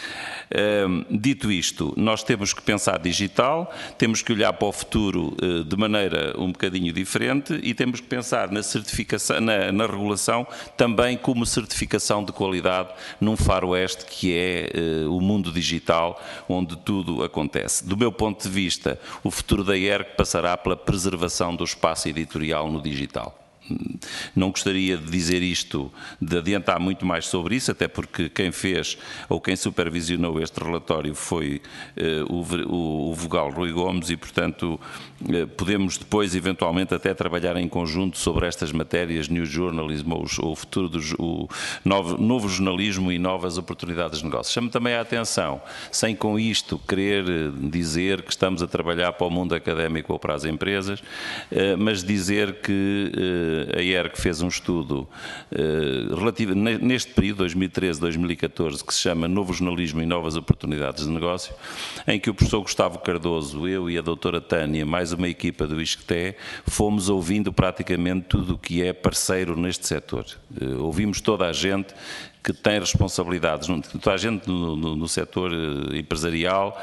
Dito isto, nós temos que pensar digital, temos que olhar para o futuro de maneira um bocadinho diferente e temos que pensar na certificação, na, na regulação também como certificação de qualidade num faroeste que é uh, o mundo digital, onde tudo acontece. Do meu ponto de vista, o futuro da I E R C passará pela preservação do espaço editorial no digital. Não gostaria de dizer isto, de adiantar muito mais sobre isso, até porque quem fez ou quem supervisionou este relatório foi eh, o, o, o vogal Rui Gomes e, portanto, eh, podemos depois, eventualmente, até trabalhar em conjunto sobre estas matérias, New Journalism, ou o futuro do o novo, novo jornalismo e novas oportunidades de negócio. Chamo também a atenção, sem com isto querer dizer que estamos a trabalhar para o mundo académico ou para as empresas, eh, mas dizer que eh, a I E R C fez um estudo uh, relativo, neste período, dois mil e treze a dois mil e catorze, que se chama Novo Jornalismo e Novas Oportunidades de Negócio, em que o professor Gustavo Cardoso, eu e a doutora Tânia, mais uma equipa do ISCTE, fomos ouvindo praticamente tudo o que é parceiro neste setor. Uh, ouvimos toda a gente que tem responsabilidades, toda a gente no, no, no setor empresarial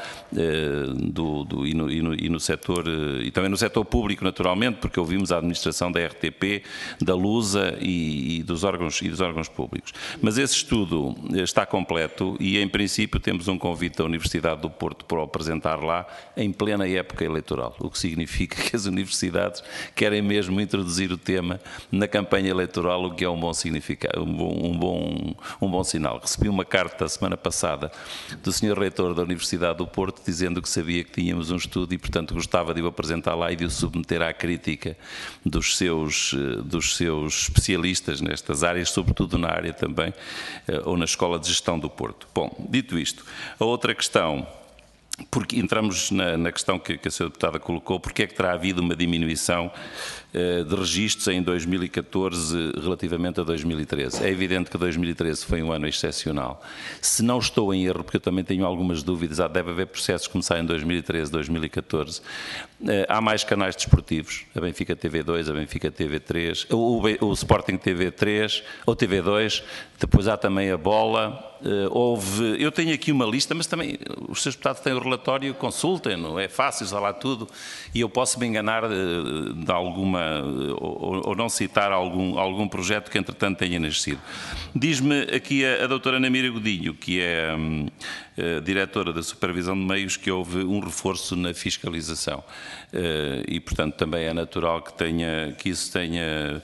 do, do, e, no, e, no, e no setor, e também no setor público, naturalmente, porque ouvimos a administração da R T P, da Lusa e, e, dos órgãos, e dos órgãos públicos. Mas esse estudo está completo e, em princípio, temos um convite da Universidade do Porto para o apresentar lá em plena época eleitoral, o que significa que as universidades querem mesmo introduzir o tema na campanha eleitoral, o que é um bom significado, um bom, um bom um bom sinal. Recebi uma carta a semana passada do senhor Reitor da Universidade do Porto dizendo que sabia que tínhamos um estudo e, portanto, gostava de o apresentar lá e de o submeter à crítica dos seus, dos seus especialistas nestas áreas, sobretudo na área também, ou na Escola de Gestão do Porto. Bom, dito isto, a outra questão, porque entramos na, na questão que, que a senhora deputada colocou, porque é que terá havido uma diminuição uh, de registros em dois mil e catorze relativamente a dois mil e treze. É evidente que dois mil e treze foi um ano excepcional. Se não estou em erro, porque eu também tenho algumas dúvidas, há, deve haver processos que começaram em dois mil e treze, dois mil e catorze. Uh, há mais canais desportivos, a Benfica T V dois, a Benfica T V três, o, o, o Sporting T V três, ou T V dois, depois há também a Bola. Uh, houve, eu tenho aqui uma lista, mas também os senhores deputados têm o relatório, consultem-no, é fácil falar tudo e eu posso me enganar uh, de alguma, uh, ou, ou não citar algum, algum projeto que entretanto tenha nascido. Diz-me aqui a, a doutora Namira Godinho, que é um, uh, diretora da Supervisão de Meios, que houve um reforço na fiscalização uh, e portanto também é natural que, tenha, que isso tenha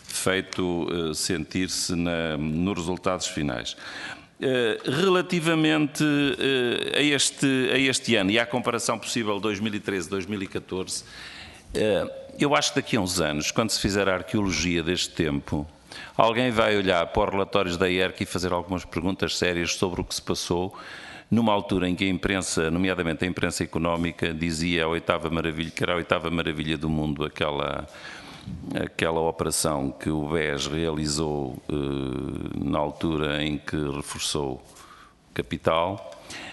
feito uh, sentir-se nos resultados finais. Uh, relativamente uh, a, este, a este ano e à comparação possível dois mil e treze a dois mil e catorze, uh, eu acho que daqui a uns anos, quando se fizer a arqueologia deste tempo, alguém vai olhar para os relatórios da I E R C e fazer algumas perguntas sérias sobre o que se passou numa altura em que a imprensa, nomeadamente a imprensa económica, dizia a oitava maravilha, que era a oitava maravilha do mundo, aquela... aquela operação que o B E S realizou eh, na altura em que reforçou capital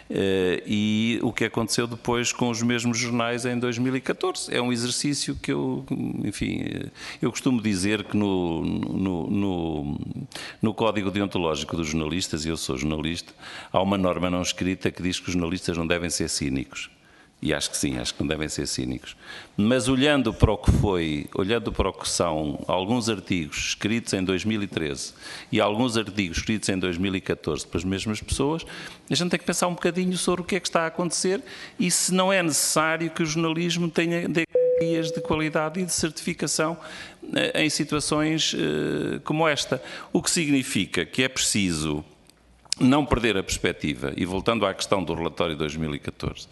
eh, e o que aconteceu depois com os mesmos jornais em dois mil e catorze. É um exercício que eu, enfim, eu costumo dizer que no, no, no, no Código Deontológico dos Jornalistas, e eu sou jornalista, há uma norma não escrita que diz que os jornalistas não devem ser cínicos. E acho que sim, acho que não devem ser cínicos. Mas olhando para o que foi, olhando para o que são alguns artigos escritos em dois mil e treze e alguns artigos escritos em dois mil e catorze pelas mesmas pessoas, a gente tem que pensar um bocadinho sobre o que é que está a acontecer e se não é necessário que o jornalismo tenha garantias de qualidade e de certificação em situações como esta. O que significa que é preciso não perder a perspectiva, e voltando à questão do relatório de dois mil e catorze,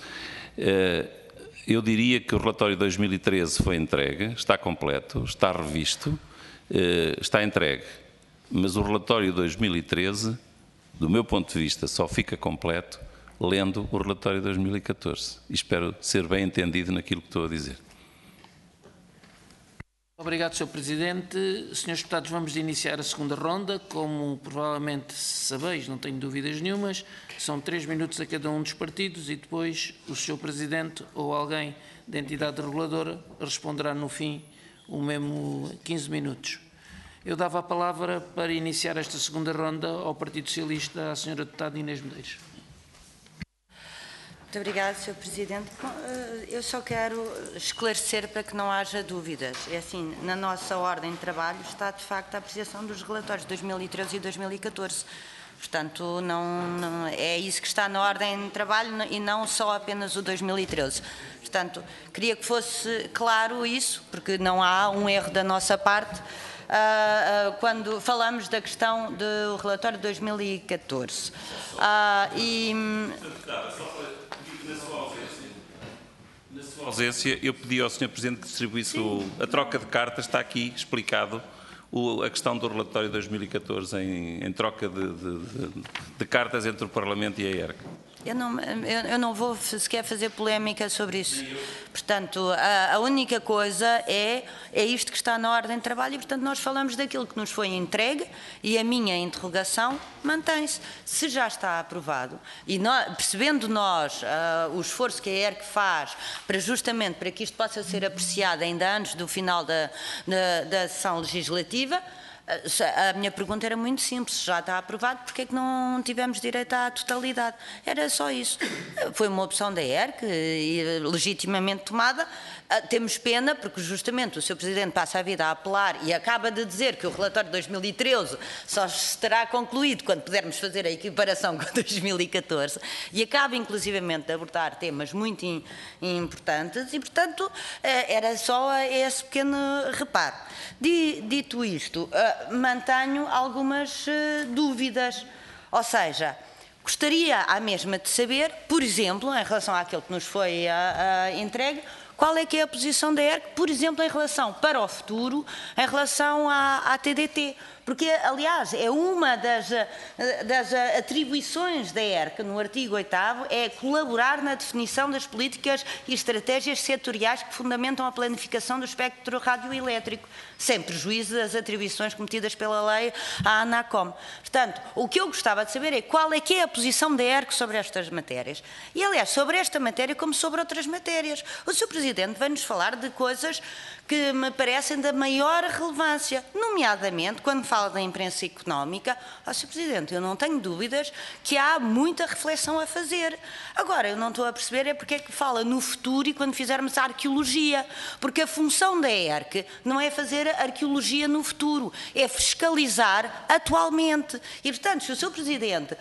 eu diria que o relatório de dois mil e treze foi entregue, está completo, está revisto, está entregue, mas o relatório de dois mil e treze, do meu ponto de vista, só fica completo lendo o relatório de dois mil e catorze. E espero ser bem entendido naquilo que estou a dizer. Obrigado, senhor Presidente. Senhores deputados, vamos iniciar a segunda ronda. Como provavelmente sabeis, não tenho dúvidas nenhumas, são três minutos a cada um dos partidos e depois o senhor Presidente ou alguém da entidade reguladora responderá no fim o mesmo quinze minutos. Eu dava a palavra para iniciar esta segunda ronda ao Partido Socialista, à senhora deputada Inês Medeiros. Muito obrigada, senhor Presidente. Bom, eu só quero esclarecer para que não haja dúvidas. É assim, na nossa ordem de trabalho está, de facto, a apreciação dos relatórios de dois mil e treze e dois mil e catorze. Portanto, não, não, é isso que está na ordem de trabalho e não só apenas o dois mil e treze. Portanto, queria que fosse claro isso, porque não há um erro da nossa parte uh, uh, quando falamos da questão do relatório de dois mil e catorze. Uh, e... Na sua ausência, eu pedi ao senhor Presidente que distribuísse o, a troca de cartas, está aqui explicado o, a questão do relatório de dois mil e catorze em, em troca de, de, de, de cartas entre o Parlamento e a E R C. Eu não, eu, eu não vou sequer fazer polémica sobre isso. Portanto, a, a única coisa é, é isto que está na ordem de trabalho e, portanto, nós falamos daquilo que nos foi entregue e a minha interrogação mantém-se. Se já está aprovado e nós, percebendo nós uh, o esforço que a E R C faz para justamente para que isto possa ser apreciado ainda antes do final da, da, da sessão legislativa, a minha pergunta era muito simples, já está aprovado, porque é que não tivemos direito à totalidade? Era só isso. Foi uma opção da E R C, e legitimamente tomada. Temos pena, porque justamente o senhor Presidente passa a vida a apelar e acaba de dizer que o relatório de dois mil e treze só estará concluído quando pudermos fazer a equiparação com dois mil e catorze e acaba inclusivamente de abordar temas muito in, importantes e, portanto, era só esse pequeno reparo. Dito isto, mantenho algumas dúvidas, ou seja, gostaria à mesma de saber, por exemplo, em relação àquilo que nos foi uh, uh, entregue, qual é que é a posição da E R C, por exemplo, em relação para o futuro, em relação à, à T D T. Porque, aliás, é uma das, das atribuições da E R C no artigo oitavo, é colaborar na definição das políticas e estratégias setoriais que fundamentam a planificação do espectro radioelétrico, sem prejuízo das atribuições cometidas pela lei à ANACOM. Portanto, o que eu gostava de saber é qual é que é a posição da E R C sobre estas matérias. E, aliás, sobre esta matéria como sobre outras matérias. O senhor Presidente vem-nos falar de coisas que me parecem da maior relevância, nomeadamente quando fala da imprensa económica. Ó, senhor Presidente, eu não tenho dúvidas que há muita reflexão a fazer. Agora, eu não estou a perceber é porque é que fala no futuro e quando fizermos a arqueologia, porque a função da E R C não é fazer arqueologia no futuro, é fiscalizar atualmente. E, portanto, se o senhor Presidente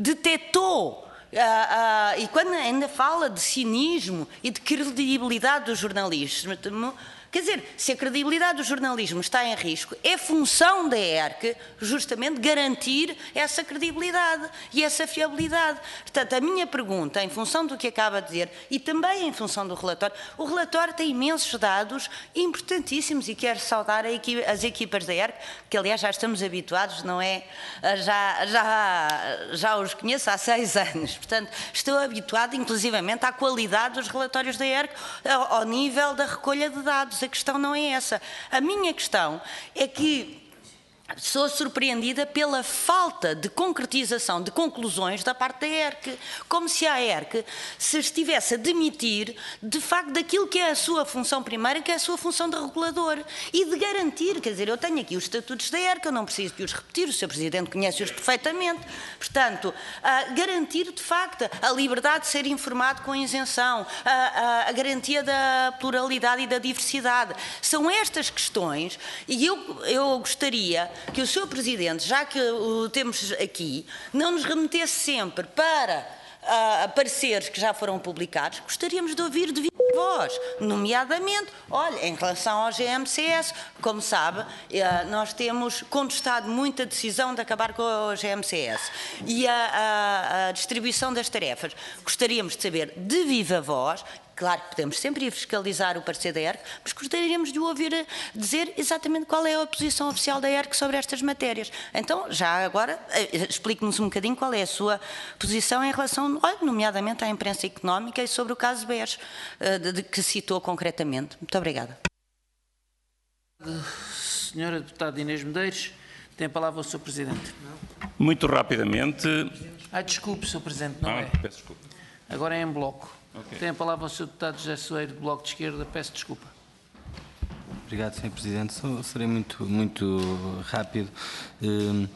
detectou Uh, uh, e quando ainda fala de cinismo e de credibilidade do jornalismo, quer dizer, se a credibilidade do jornalismo está em risco, é função da E R C justamente garantir essa credibilidade e essa fiabilidade. Portanto, a minha pergunta, em função do que acaba de dizer e também em função do relatório, o relatório tem imensos dados importantíssimos e quero saudar a equipe, as equipas da E R C, que aliás já estamos habituados, não é? Já, já, já os conheço há seis anos, portanto, estou habituado inclusivamente à qualidade dos relatórios da E R C, ao, ao nível da recolha de dados. A questão não é essa. A minha questão é que sou surpreendida pela falta de concretização de conclusões da parte da E R C, como se a E R C se estivesse a demitir de facto daquilo que é a sua função primária, que é a sua função de regulador e de garantir, quer dizer, eu tenho aqui os estatutos da E R C, eu não preciso de os repetir, o senhor Presidente conhece-os perfeitamente, portanto, a garantir de facto a liberdade de ser informado com isenção, a, a, a garantia da pluralidade e da diversidade, são estas questões e eu, eu gostaria que o senhor Presidente, já que o temos aqui, não nos remetesse sempre para uh, pareceres que já foram publicados, gostaríamos de ouvir de viva voz, nomeadamente, olha, em relação ao G M C S, como sabe, uh, nós temos contestado muito a decisão de acabar com o G M C S e a, a, a distribuição das tarefas. Gostaríamos de saber de viva voz. Claro que podemos sempre ir fiscalizar o parecer da E R C, mas gostaríamos de o ouvir dizer exatamente qual é a posição oficial da E R C sobre estas matérias. Então, já agora, explique-nos um bocadinho qual é a sua posição em relação, nomeadamente, à imprensa económica e sobre o caso B E S, de que citou concretamente. Muito obrigada. Senhora Deputada Inês Medeiros, tem a palavra o senhor Presidente. Muito rapidamente. Ah, desculpe, senhor Presidente, não ah, é. Peço desculpa. Agora é em bloco. Okay. Tem a palavra o senhor Deputado José Soeiro, do Bloco de Esquerda. Peço desculpa. Obrigado, senhor Presidente. Serei muito, muito rápido.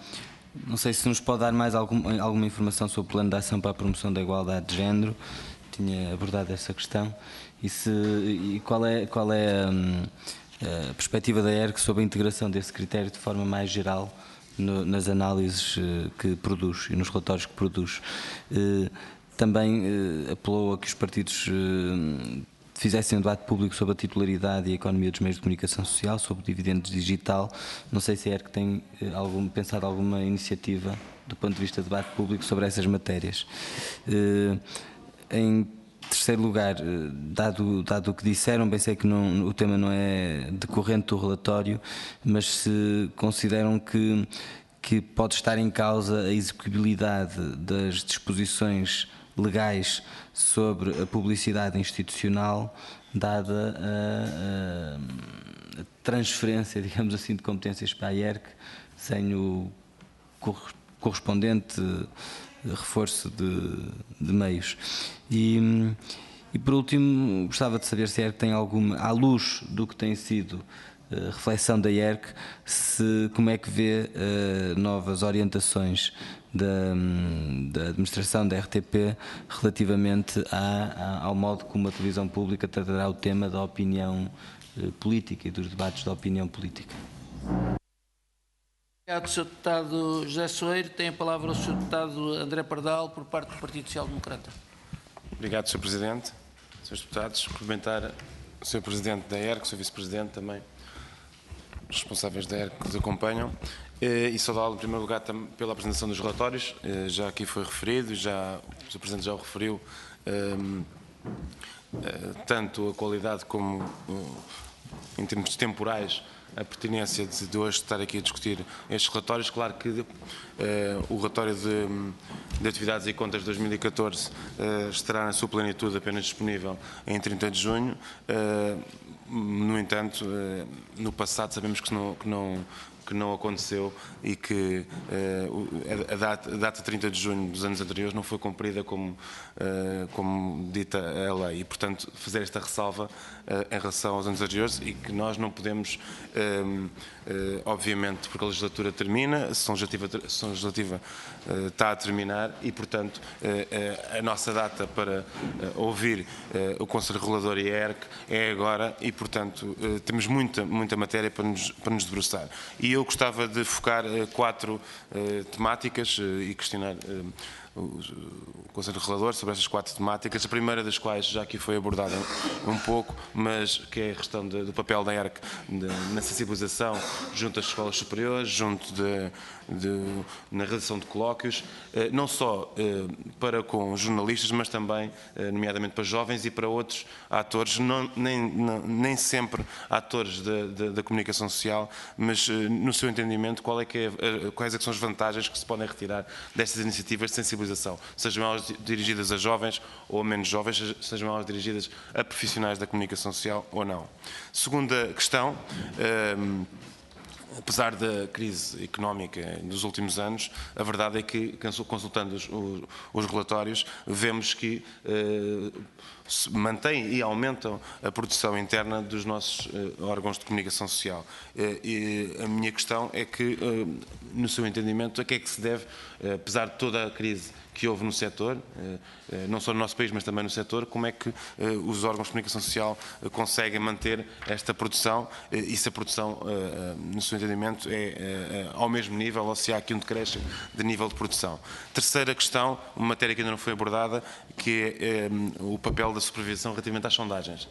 Não sei se nos pode dar mais algum, alguma informação sobre o plano de ação para a promoção da igualdade de género tinha abordado essa questão e, se, e qual é, qual é hum, a perspectiva da E R C sobre a integração desse critério de forma mais geral no, nas análises uh, que produz e nos relatórios que produz. Uh, também uh, apelou a que os partidos uh, fizessem um debate público sobre a titularidade e a economia dos meios de comunicação social, sobre dividendos digital. Não sei se a E R C tem uh, algum, pensado alguma iniciativa do ponto de vista de debate público sobre essas matérias. Uh, em terceiro lugar, dado, dado o que disseram, bem sei que não, o tema não é decorrente do relatório, mas se consideram que, que pode estar em causa a execuibilidade das disposições legais sobre a publicidade institucional, dada a, a transferência, digamos assim, de competências para a E R C, sem o correspondente reforço de, de meios. E, e por último, gostava de saber se a E R C tem alguma, à luz do que tem sido a reflexão da E R C, se, como é que vê uh, novas orientações da, da administração da R T P relativamente a, a, ao modo como a televisão pública tratará o tema da opinião uh, política e dos debates da opinião política. Obrigado, senhor Deputado José Soeiro. Tem a palavra o senhor Deputado André Pardal, por parte do Partido Social Democrata. Obrigado, senhor Presidente. senhores Deputados, cumprimentar o senhor Presidente da E R C, o senhor Vice-Presidente também, os responsáveis da E R C que nos acompanham, e saudá-lo em primeiro lugar pela apresentação dos relatórios. Já aqui foi referido, já, o senhor Presidente já o referiu, tanto a qualidade como, em termos temporais, a pertinência de, de hoje estar aqui a discutir estes relatórios. Claro que uh, o relatório de, de atividades e contas de dois mil e catorze uh, estará na sua plenitude apenas disponível em trinta de junho. Uh, no entanto, uh, no passado sabemos que não, que não, que não aconteceu e que uh, a, data, a data trinta de junho dos anos anteriores não foi cumprida como, uh, como dita a lei, e portanto fazer esta ressalva uh, em relação aos anos anteriores, e que nós não podemos, um, uh, obviamente, porque a legislatura termina, a sessão legislativa, a sessão legislativa uh, está a terminar, e portanto uh, uh, a nossa data para uh, ouvir uh, o Conselho Regulador e a E R C é agora, e portanto uh, temos muita, muita matéria para nos, para nos debruçar. E eu gostava de focar uh, quatro uh, temáticas uh, e questionar uh, o Conselho Regulador sobre estas quatro temáticas, a primeira das quais já aqui foi abordada um pouco, mas que é a questão de, do papel da E R C de, na sensibilização junto às escolas superiores, junto de, de, na realização de colóquios, eh, não só eh, para com jornalistas, mas também, eh, nomeadamente para jovens e para outros atores, não, nem, não, nem sempre atores da, da, da comunicação social, mas eh, no seu entendimento, qual é que é, eh, quais é que são as vantagens que se podem retirar destas iniciativas de sensibilização, sejam elas dirigidas a jovens ou a menos jovens, sejam elas dirigidas a profissionais da comunicação social ou não. Segunda questão, um, apesar da crise económica dos últimos anos, a verdade é que, consultando os, os relatórios, vemos que uh, se mantém e aumentam a produção interna dos nossos uh, órgãos de comunicação social. Uh, e a minha questão é que, uh, no seu entendimento, a que é que se deve, uh, apesar de toda a crise que houve no setor, não só no nosso país, mas também no setor, como é que os órgãos de comunicação social conseguem manter esta produção, e se a produção, no seu entendimento, é ao mesmo nível, ou se há aqui um decréscimo de nível de produção. Terceira questão, uma matéria que ainda não foi abordada, que é o papel da supervisão relativamente às sondagens.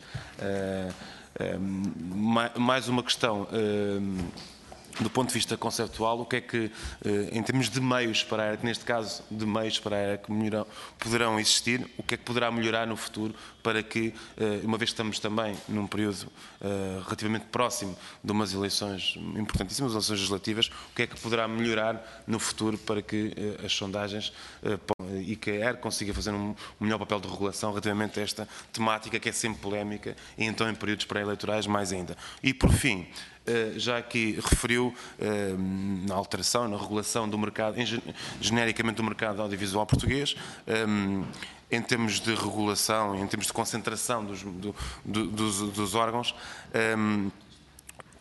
Mais uma questão do ponto de vista conceptual, o que é que, em termos de meios para a E R C, neste caso de meios para a E R C que poderão existir, o que é que poderá melhorar no futuro para que, uma vez que estamos também num período relativamente próximo de umas eleições importantíssimas, eleições legislativas, o que é que poderá melhorar no futuro para que as sondagens e que a E R C consiga fazer um melhor papel de regulação relativamente a esta temática que é sempre polémica, e então em períodos pré-eleitorais mais ainda. E por fim, já aqui referiu na alteração, na regulação do mercado, genericamente do mercado audiovisual português, em termos de regulação, em termos de concentração dos, do, dos, dos órgãos,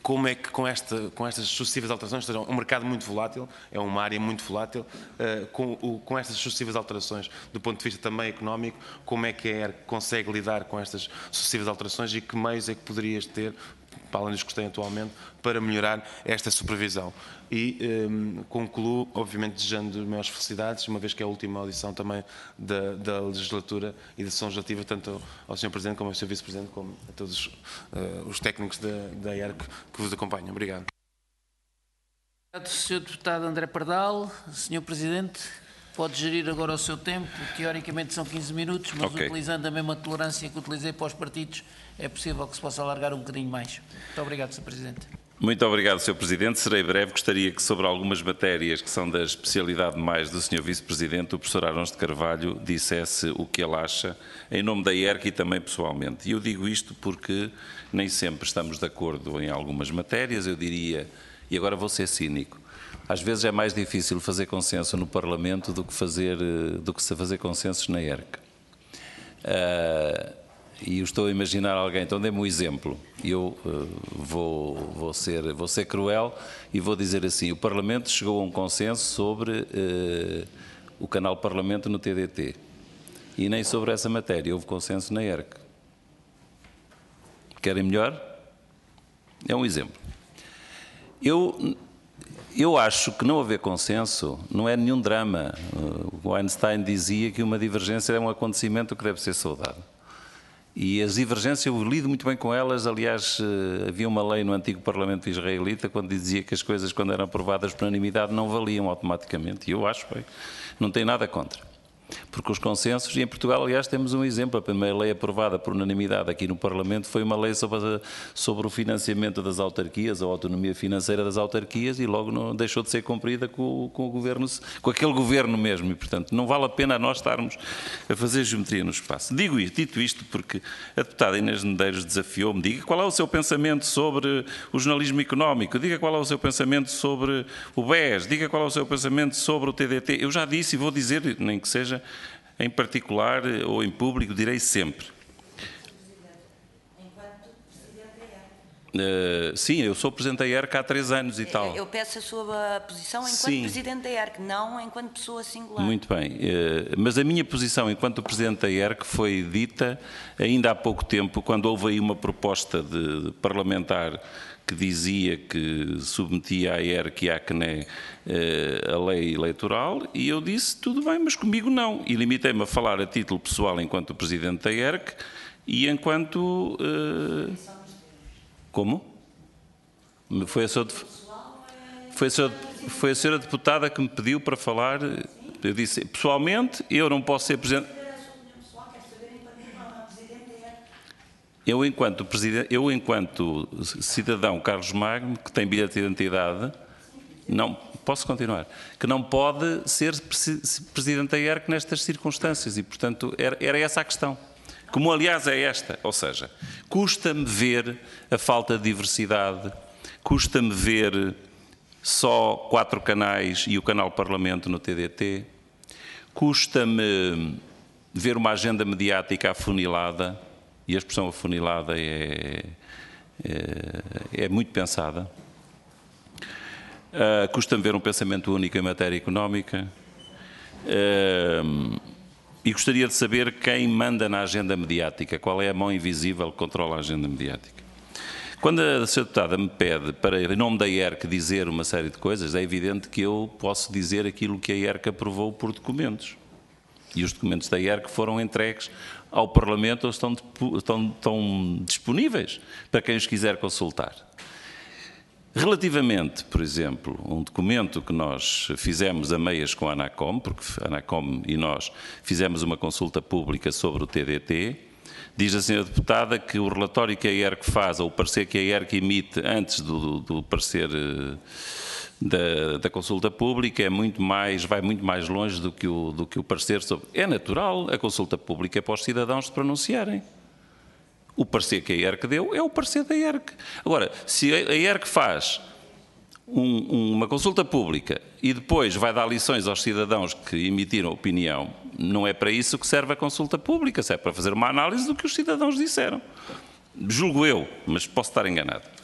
como é que com, esta, com estas sucessivas alterações, ou seja, um mercado muito volátil, é uma área muito volátil, uh, com, o, com estas sucessivas alterações, do ponto de vista também económico, como é que a E R C consegue lidar com estas sucessivas alterações e que meios é que poderias ter, para além dos que têm atualmente, para melhorar esta supervisão. E um, concluo, obviamente, desejando maiores felicidades, uma vez que é a última audição também da, da legislatura e da sessão legislativa, tanto ao, ao senhor Presidente como ao senhor Vice-Presidente, como a todos uh, os técnicos da, da E R C que vos acompanham. Obrigado. Obrigado, senhor Deputado André Pardal. senhor Presidente, pode gerir agora o seu tempo. Teoricamente são quinze minutos, mas okay, utilizando a mesma tolerância que utilizei para os partidos, é possível que se possa alargar um bocadinho mais. Muito obrigado, senhor Presidente. Muito obrigado, senhor Presidente. Serei breve. Gostaria que, sobre algumas matérias que são da especialidade mais do senhor Vice-Presidente, o professor Arões de Carvalho dissesse o que ele acha, em nome da E R C e também pessoalmente. E eu digo isto porque nem sempre estamos de acordo em algumas matérias, eu diria, e agora vou ser cínico, às vezes é mais difícil fazer consenso no Parlamento do que fazer, do que fazer consensos na E R C. Uh, E eu estou a imaginar alguém, então dê-me um exemplo. Eu uh, vou, vou, ser, vou ser cruel e vou dizer assim, o Parlamento chegou a um consenso sobre uh, o canal Parlamento no T D T. E nem sobre essa matéria houve consenso na E R C. Querem melhor? É um exemplo. Eu, eu acho que não haver consenso não é nenhum drama. Uh, o Einstein dizia que uma divergência é um acontecimento que deve ser saudado. E as divergências, eu lido muito bem com elas. Aliás, havia uma lei no antigo Parlamento israelita quando dizia que as coisas, quando eram aprovadas por unanimidade, não valiam automaticamente. E eu acho, bem, não tenho nada contra. Porque os consensos, e em Portugal, aliás, temos um exemplo. A primeira lei aprovada por unanimidade aqui no Parlamento foi uma lei sobre, a, sobre o financiamento das autarquias, a autonomia financeira das autarquias, e logo não, deixou de ser cumprida com, com o governo, com aquele governo mesmo. E, portanto, não vale a pena nós estarmos a fazer geometria no espaço. Digo isto, dito isto, porque a deputada Inês Medeiros desafiou-me, diga qual é o seu pensamento sobre o jornalismo económico, diga qual é o seu pensamento sobre o B E S, diga qual é o seu pensamento sobre o T D T. Eu já disse e vou dizer, nem que seja em particular ou em público, direi sempre. Uh, sim, eu sou Presidente da E R C há três anos e tal. Eu peço a sua posição enquanto sim. Presidente da E R C, não enquanto pessoa singular. Muito bem, uh, mas a minha posição enquanto Presidente da E R C foi dita ainda há pouco tempo, quando houve aí uma proposta de parlamentar que dizia que submetia à E R C e à C N E uh, a lei eleitoral, e eu disse, tudo bem, mas comigo não. E limitei-me a falar a título pessoal enquanto Presidente da E R C e enquanto... Uh, como? Foi a, senhora, foi, a senhora, foi a senhora deputada que me pediu para falar. Eu disse, pessoalmente, eu não posso ser Presidente... Eu enquanto, presidente, eu, enquanto cidadão Carlos Magno, que tem bilhete de identidade, não, posso continuar, que não pode ser Presidente da E R C nestas circunstâncias e, portanto, era, era essa a questão. Como, aliás, é esta, ou seja, custa-me ver a falta de diversidade, custa-me ver só quatro canais e o canal Parlamento no T D T, custa-me ver uma agenda mediática afunilada, e a expressão afunilada é, é, é muito pensada, uh, custa-me ver um pensamento único em matéria económica, uh, e gostaria de saber quem manda na agenda mediática, qual é a mão invisível que controla a agenda mediática. Quando a senhora deputada me pede, para, em nome da E R C, dizer uma série de coisas, é evidente que eu posso dizer aquilo que a E R C aprovou por documentos. E os documentos da E R C foram entregues ao Parlamento ou estão, estão, estão disponíveis para quem os quiser consultar. Relativamente, por exemplo, um documento que nós fizemos a meias com a ANACOM, porque a ANACOM e nós fizemos uma consulta pública sobre o T D T, diz a senhora deputada que o relatório que a E R C faz, ou o parecer que a E R C emite antes do, do, do parecer da, da consulta pública, é muito mais, vai muito mais longe do que, o, do que o parecer sobre... É natural, a consulta pública é para os cidadãos se pronunciarem. O parecer que a E R C deu é o parecer da E R C. Agora, se a E R C faz um, uma consulta pública e depois vai dar lições aos cidadãos que emitiram opinião, não é para isso que serve a consulta pública, serve para fazer uma análise do que os cidadãos disseram. Julgo eu, mas posso estar enganado.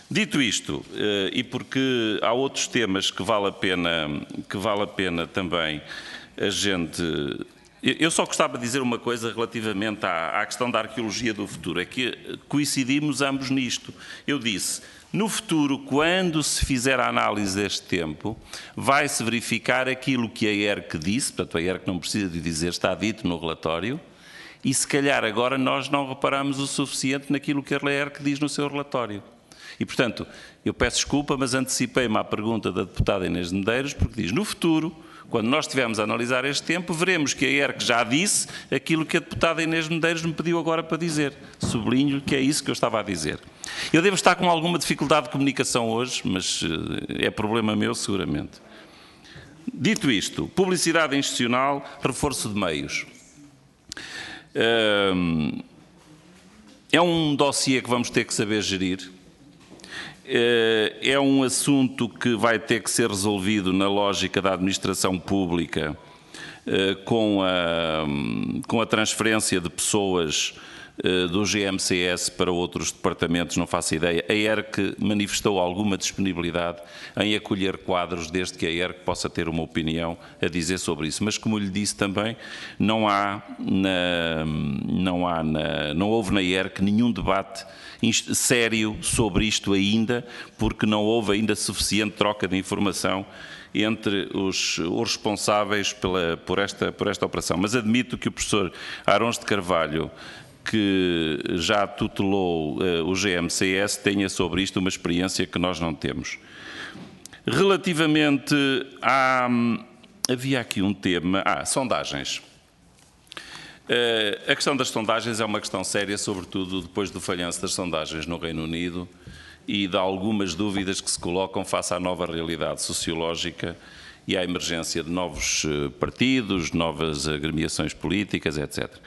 Dito isto, e porque há outros temas que vale a pena, que vale a pena também a gente... Eu só gostava de dizer uma coisa relativamente à, à questão da arqueologia do futuro, é que coincidimos ambos nisto. Eu disse, no futuro, quando se fizer a análise deste tempo, vai-se verificar aquilo que a E R C disse, portanto a E R C não precisa de dizer, está dito no relatório, e se calhar agora nós não reparamos o suficiente naquilo que a E R C diz no seu relatório. E, portanto, eu peço desculpa, mas antecipei-me à pergunta da deputada Inês de Medeiros, porque diz, no futuro, quando nós estivermos a analisar este tempo, veremos que a E R C já disse aquilo que a deputada Inês de Medeiros me pediu agora para dizer. Sublinho que é isso que eu estava a dizer. Eu devo estar com alguma dificuldade de comunicação hoje, mas é problema meu, seguramente. Dito isto, publicidade institucional, reforço de meios. É um dossiê que vamos ter que saber gerir. É um assunto que vai ter que ser resolvido na lógica da administração pública, com a, com a transferência de pessoas do G M C S para outros departamentos, não faço ideia. A E R C manifestou alguma disponibilidade em acolher quadros, desde que a E R C possa ter uma opinião a dizer sobre isso. Mas, como lhe disse também, não há, na, não, há na, não houve na E R C nenhum debate sério sobre isto ainda, porque não houve ainda suficiente troca de informação entre os, os responsáveis pela, por, esta, por esta operação. Mas admito que o professor Arons de Carvalho, que já tutelou uh, o G M C S, tenha sobre isto uma experiência que nós não temos. Relativamente a... Havia aqui um tema... Ah, sondagens. Uh, a questão das sondagens é uma questão séria, sobretudo depois do falhanço das sondagens no Reino Unido e de algumas dúvidas que se colocam face à nova realidade sociológica e à emergência de novos partidos, novas agremiações políticas, etcétera.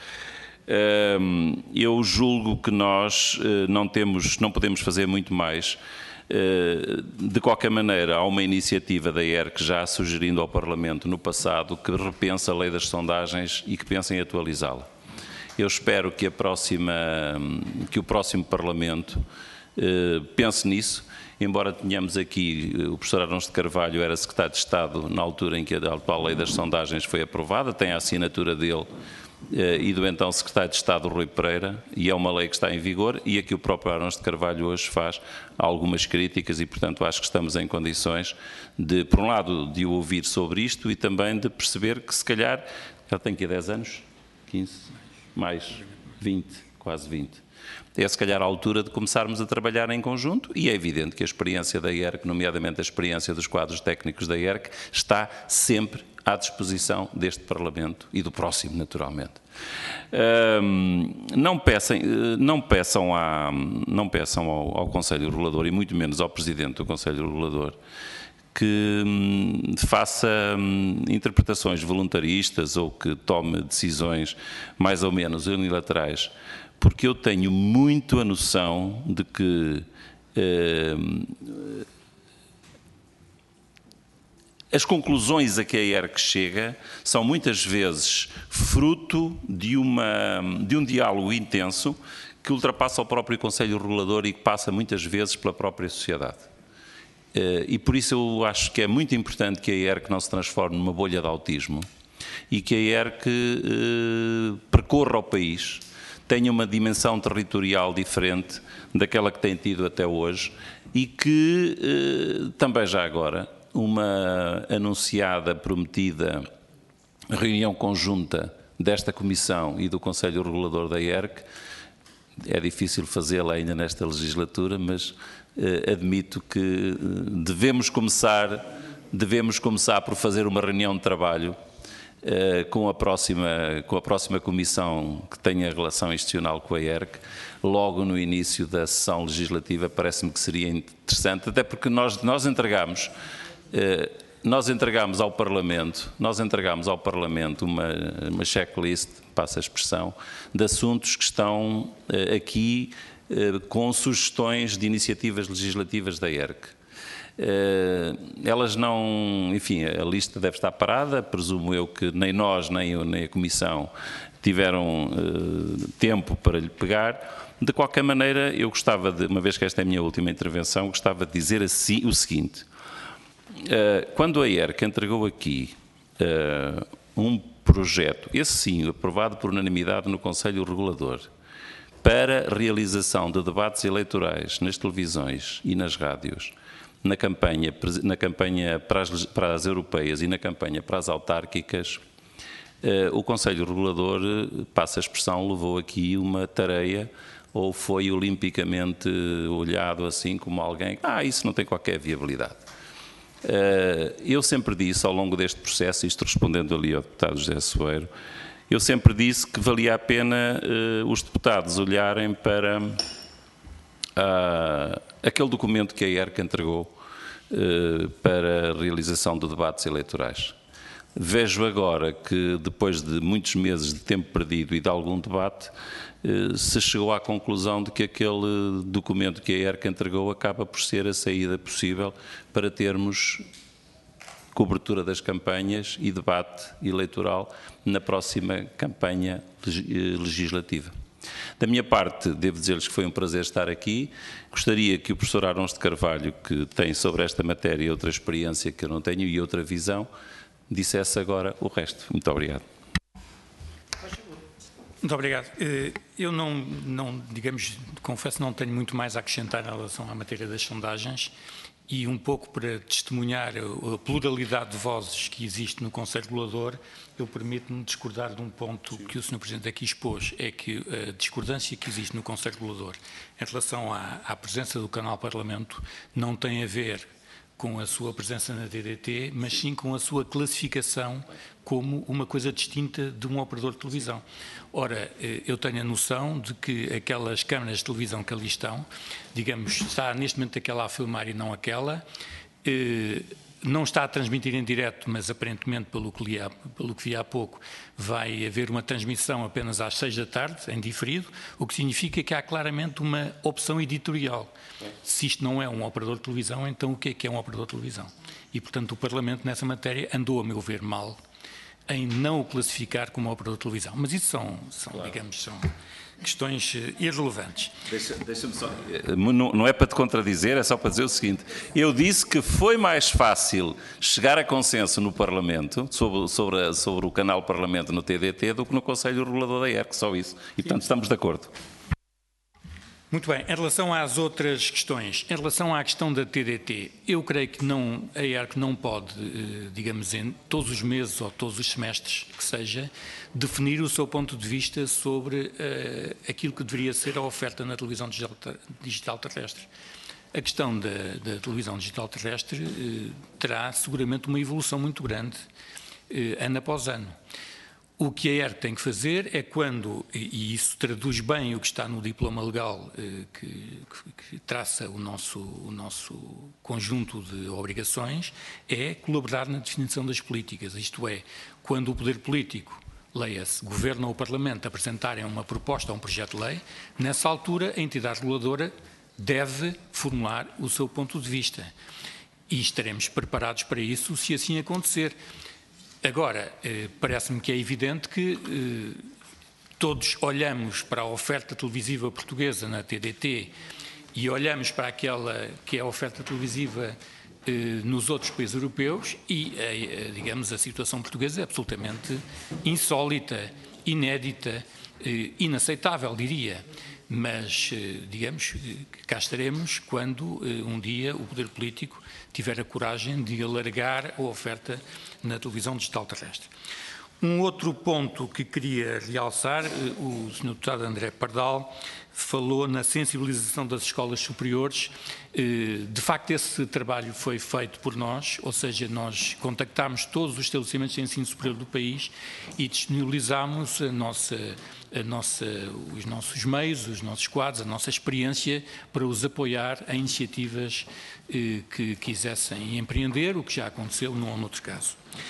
Eu julgo que nós não temos, não podemos fazer muito mais. De qualquer maneira, há uma iniciativa da E R C já sugerindo ao Parlamento no passado que repense a lei das sondagens e que pense em atualizá-la. Eu espero que, a próxima, que o próximo Parlamento pense nisso, embora tenhamos aqui, o professor Arons de Carvalho era secretário de Estado na altura em que a atual lei das sondagens foi aprovada, tem a assinatura dele e do então secretário de Estado Rui Pereira, e é uma lei que está em vigor e a que o próprio Arons de Carvalho hoje faz algumas críticas e, portanto, acho que estamos em condições de, por um lado, de o ouvir sobre isto e também de perceber que, se calhar, já tem aqui dez anos, quinze, mais vinte, quase vinte. É, se calhar, a altura de começarmos a trabalhar em conjunto e é evidente que a experiência da E R C, nomeadamente a experiência dos quadros técnicos da E R C, está sempre à disposição deste Parlamento e do próximo, naturalmente. Um, não, peçam, não, peçam à, não peçam ao, ao Conselho Regulador e muito menos ao Presidente do Conselho Regulador que hum, faça hum, interpretações voluntaristas ou que tome decisões mais ou menos unilaterais, porque eu tenho muito a noção de que hum, as conclusões a que a E R C chega são muitas vezes fruto de, uma, de um diálogo intenso que ultrapassa o próprio Conselho Regulador e que passa muitas vezes pela própria sociedade. E por isso eu acho que é muito importante que a E R C não se transforme numa bolha de autismo e que a E R C eh, percorra o país, tenha uma dimensão territorial diferente daquela que tem tido até hoje e que eh, também já agora uma anunciada, prometida reunião conjunta desta Comissão e do Conselho Regulador da E R C, é difícil fazê-la ainda nesta legislatura, mas eh, admito que devemos começar, devemos começar por fazer uma reunião de trabalho eh, com, a próxima, com a próxima Comissão que tenha relação institucional com a E R C, logo no início da sessão legislativa. Parece-me que seria interessante, até porque nós, nós entregamos Nós entregamos ao Parlamento, nós entregamos ao Parlamento uma, uma checklist, passa a expressão, de assuntos que estão uh, aqui uh, com sugestões de iniciativas legislativas da E R C. Uh, elas não, enfim, a lista deve estar parada, presumo eu que nem nós nem, eu, nem a Comissão tiveram uh, tempo para lhe pegar, De qualquer maneira, eu gostava de, uma vez que esta é a minha última intervenção, gostava de dizer assim o seguinte. Quando a E R C entregou aqui um projeto, esse sim, aprovado por unanimidade no Conselho Regulador, para realização de debates eleitorais nas televisões e nas rádios, na campanha, na campanha para, as, para as europeias e na campanha para as autárquicas, o Conselho Regulador, passa a expressão, levou aqui uma tarefa ou foi olimpicamente olhado assim como alguém, ah, isso não tem qualquer viabilidade. Eu sempre disse ao longo deste processo, isto respondendo ali ao deputado José Soeiro, eu sempre disse que valia a pena uh, os deputados olharem para uh, aquele documento que a E R C entregou uh, para a realização de debates eleitorais. Vejo agora que, depois de muitos meses de tempo perdido e de algum debate, uh, se chegou à conclusão de que aquele documento que a E R C entregou acaba por ser a saída possível para termos cobertura das campanhas e debate eleitoral na próxima campanha legislativa. Da minha parte, devo dizer-lhes que foi um prazer estar aqui. Gostaria que o professor Arões de Carvalho, que tem sobre esta matéria outra experiência que eu não tenho e outra visão, dissesse agora o resto. Muito obrigado. Muito obrigado. Eu não, não, digamos, confesso, não tenho muito mais a acrescentar em relação à matéria das sondagens. E um pouco para testemunhar a pluralidade de vozes que existe no Conselho Regulador, eu permito-me discordar de um ponto Sim. que o senhor Presidente aqui expôs, é que a discordância que existe no Conselho Regulador em relação à, à presença do canal Parlamento não tem a ver com a sua presença na T D T, mas sim com a sua classificação como uma coisa distinta de um operador de televisão. Ora, eu tenho a noção de que aquelas câmaras de televisão que ali estão, digamos, está neste momento aquela a filmar e não aquela, não está a transmitir em direto, mas aparentemente, pelo que, li há, pelo que vi há pouco, vai haver uma transmissão apenas às seis da tarde, em diferido, o que significa que há claramente uma opção editorial. Se isto não é um operador de televisão, então o que é que é um operador de televisão? E, portanto, o Parlamento, nessa matéria, andou, a meu ver, mal em não o classificar como operador de televisão. Mas isso são, são claro. digamos, são questões irrelevantes. Deixa, deixa-me só... Não, não é para te contradizer, é só para dizer o seguinte. Eu disse que foi mais fácil chegar a consenso no Parlamento sobre, sobre, a, sobre o canal Parlamento no T D T do que no Conselho Regulador da E R C, só isso. E, portanto, estamos de acordo. Muito bem. Em relação às outras questões, em relação à questão da T D T, eu creio que não, a E R C não pode, digamos, em todos os meses ou todos os semestres que seja, definir o seu ponto de vista sobre uh, aquilo que deveria ser a oferta na televisão digital, digital terrestre. A questão da, da televisão digital terrestre uh, terá seguramente uma evolução muito grande, uh, ano após ano. O que a E R C tem que fazer é quando, e isso traduz bem o que está no diploma legal eh, que, que traça o nosso, o nosso conjunto de obrigações, é colaborar na definição das políticas. Isto é, quando o poder político, leia-se, governo ou parlamento, apresentarem uma proposta ou um projeto de lei, nessa altura a entidade reguladora deve formular o seu ponto de vista. E estaremos preparados para isso se assim acontecer. Agora, eh, parece-me que é evidente que eh, todos olhamos para a oferta televisiva portuguesa na T D T e olhamos para aquela que é a oferta televisiva eh, nos outros países europeus e, eh, digamos, a situação portuguesa é absolutamente insólita, inédita, eh, inaceitável, diria. Mas, eh, digamos, que cá estaremos quando eh, um dia o poder político tiver a coragem de alargar a oferta na televisão digital terrestre. Um outro ponto que queria realçar, o senhor deputado André Pardal falou na sensibilização das escolas superiores. De facto, esse trabalho foi feito por nós, ou seja, nós contactámos todos os estabelecimentos de ensino superior do país e disponibilizámos a nossa, a nossa, os nossos meios, os nossos quadros, a nossa experiência para os apoiar em iniciativas que quisessem empreender, o que já aconteceu num ou noutro caso.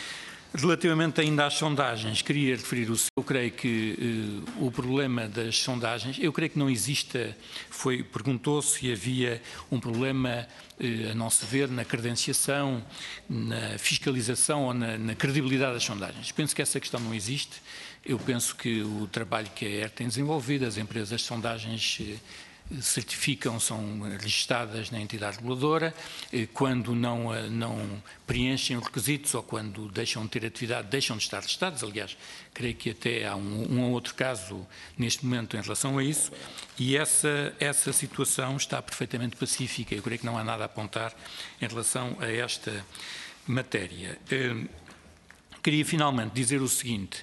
Relativamente ainda às sondagens, queria referir o eu creio que uh, o problema das sondagens, eu creio que não exista, foi, perguntou se havia um problema, uh, a nosso ver, na credenciação, na fiscalização ou na, na credibilidade das sondagens. Penso que essa questão não existe. Eu penso que o trabalho que a E R tem desenvolvido, as empresas de sondagens uh, certificam, são registadas na entidade reguladora, quando não, não preenchem os requisitos ou quando deixam de ter atividade, deixam de estar registados. Aliás, creio que até há um, um ou outro caso neste momento em relação a isso, e essa, essa situação está perfeitamente pacífica. Eu creio que não há nada a apontar em relação a esta matéria. Queria finalmente dizer o seguinte,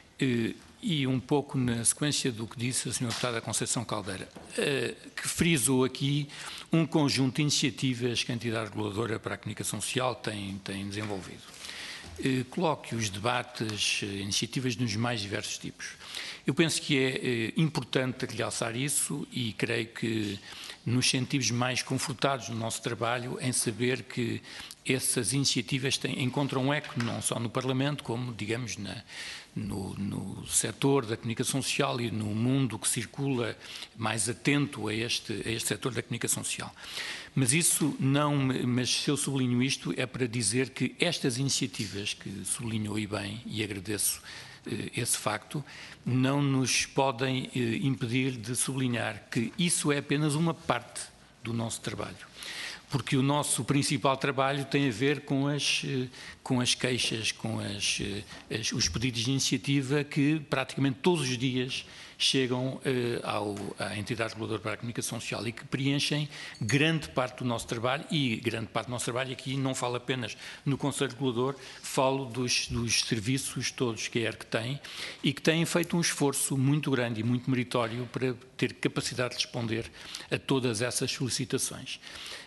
e um pouco na sequência do que disse a senhora Deputada Conceição Caldeira, que frisou aqui um conjunto de iniciativas que a entidade reguladora para a comunicação social tem, tem desenvolvido. Coloque os debates, iniciativas dos mais diversos tipos. Eu penso que é importante realçar isso e creio que nos sentimos mais confortados no nosso trabalho em saber que essas iniciativas têm, encontram eco não só no Parlamento, como, digamos, na, no, no setor da comunicação social e no mundo que circula mais atento a este, a este setor da comunicação social. Mas isso não, mas se eu sublinho isto é para dizer que estas iniciativas que sublinhou e bem, e agradeço eh, esse facto, não nos podem eh, impedir de sublinhar que isso é apenas uma parte do nosso trabalho. Porque o nosso principal trabalho tem a ver com as, com as queixas, com as, as, os pedidos de iniciativa que praticamente todos os dias chegam eh, ao, à entidade reguladora para a comunicação social e que preenchem grande parte do nosso trabalho, e grande parte do nosso trabalho aqui não falo apenas no Conselho Regulador, falo dos, dos serviços todos que a E R C tem e que têm feito um esforço muito grande e muito meritório para ter capacidade de responder a todas essas solicitações.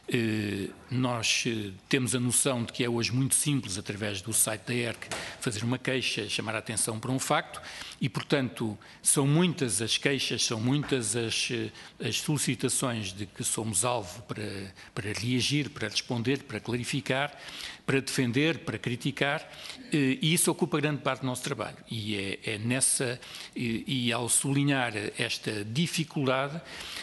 Eh, nós eh, temos a noção de que é hoje muito simples, através do site da E R C, fazer uma queixa, chamar a atenção para um facto e, portanto, são muitas as queixas, são muitas as, as solicitações de que somos alvo para, para reagir, para responder, para clarificar, para defender, para criticar, eh, e isso ocupa grande parte do nosso trabalho. E é, é nessa, e, e ao sublinhar esta dificuldade,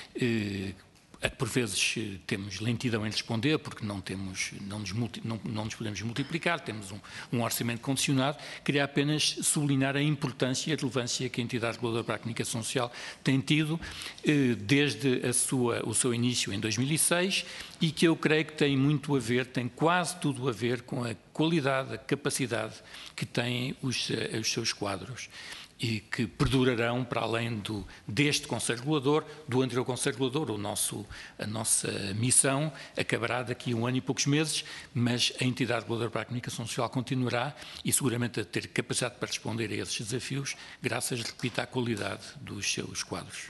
eh, por vezes temos lentidão em responder, porque não, temos, não, nos, multi, não, não nos podemos multiplicar, temos um, um orçamento condicionado. Queria apenas sublinhar a importância e a relevância que a entidade reguladora para a comunicação social tem tido eh, desde a sua, o seu início em dois mil e seis e que eu creio que tem muito a ver, tem quase tudo a ver com a qualidade, a capacidade que têm os, os seus quadros e que perdurarão para além do, deste Conselho Regulador, do anterior Conselho Regulador. O nosso, a nossa missão acabará daqui a um ano e poucos meses, mas a entidade reguladora para a comunicação social continuará e seguramente a ter capacidade para responder a esses desafios, graças, repito, à qualidade dos seus quadros.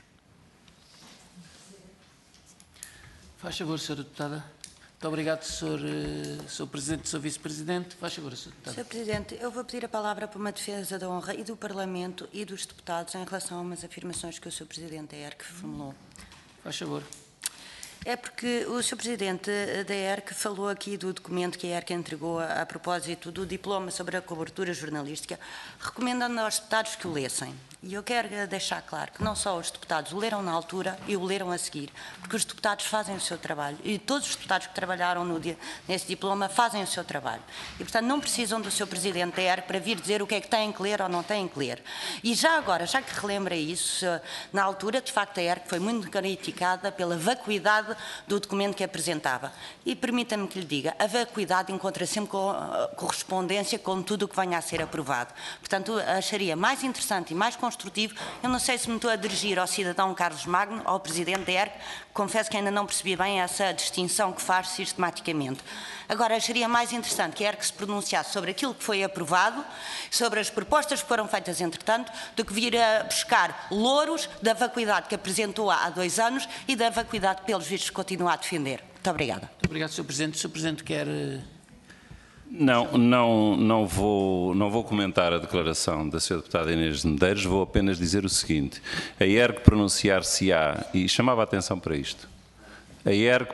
Faz favor, senhora Deputada. Muito obrigado, senhor, senhor Presidente, senhor Vice-Presidente. Faz favor, senhor Deputado. senhor Presidente, eu vou pedir a palavra para uma defesa da honra e do Parlamento e dos deputados em relação a umas afirmações que o senhor Presidente da E R C formulou. Faz favor. É porque o senhor Presidente da E R C falou aqui do documento que a E R C entregou a, a propósito do diploma sobre a cobertura jornalística, recomendando aos deputados que o lessem. E eu quero deixar claro que não só os deputados o leram na altura e o leram a seguir, porque os deputados fazem o seu trabalho e todos os deputados que trabalharam no dia, nesse diploma fazem o seu trabalho. E, portanto, não precisam do seu Presidente da E R C para vir dizer o que é que têm que ler ou não têm que ler. E já agora, já que relembra isso, na altura, de facto, a E R C foi muito criticada pela vacuidade do documento que apresentava. E permita-me que lhe diga, a vacuidade encontra sempre correspondência com tudo o que venha a ser aprovado. Portanto, acharia mais interessante e mais construtivo. Eu não sei se me estou a dirigir ao cidadão Carlos Magno, ao Presidente da E R C, confesso que ainda não percebi bem essa distinção que faz sistematicamente. Agora, acharia mais interessante que a E R C se pronunciasse sobre aquilo que foi aprovado, sobre as propostas que foram feitas entretanto, do que vir a buscar louros da vacuidade que apresentou há dois anos e da vacuidade que, pelos vistos, continua a defender. Muito obrigada. Muito obrigado, senhor Presidente. O senhor Presidente quer... Não, não, não, vou, não vou comentar a declaração da senhora Deputada Inês de Medeiros, vou apenas dizer o seguinte. A E R C pronunciar-se-á, e chamava a atenção para isto, a E R C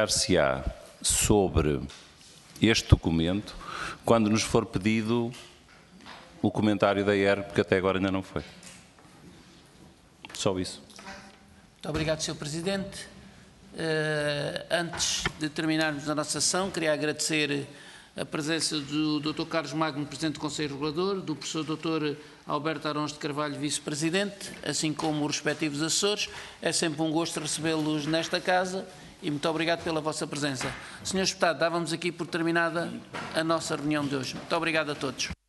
pronunciar-se-á sobre este documento quando nos for pedido o comentário da E R, porque até agora ainda não foi. Só isso. Muito obrigado, senhor Presidente. Uh, antes de terminarmos a nossa sessão, queria agradecer a presença do doutor Carlos Magno, Presidente do Conselho Regulador, do professor doutor Alberto Arons de Carvalho, Vice-Presidente, assim como os respectivos assessores. É sempre um gosto recebê-los nesta casa e muito obrigado pela vossa presença. senhor Deputado, dávamos aqui por terminada a nossa reunião de hoje. Muito obrigado a todos.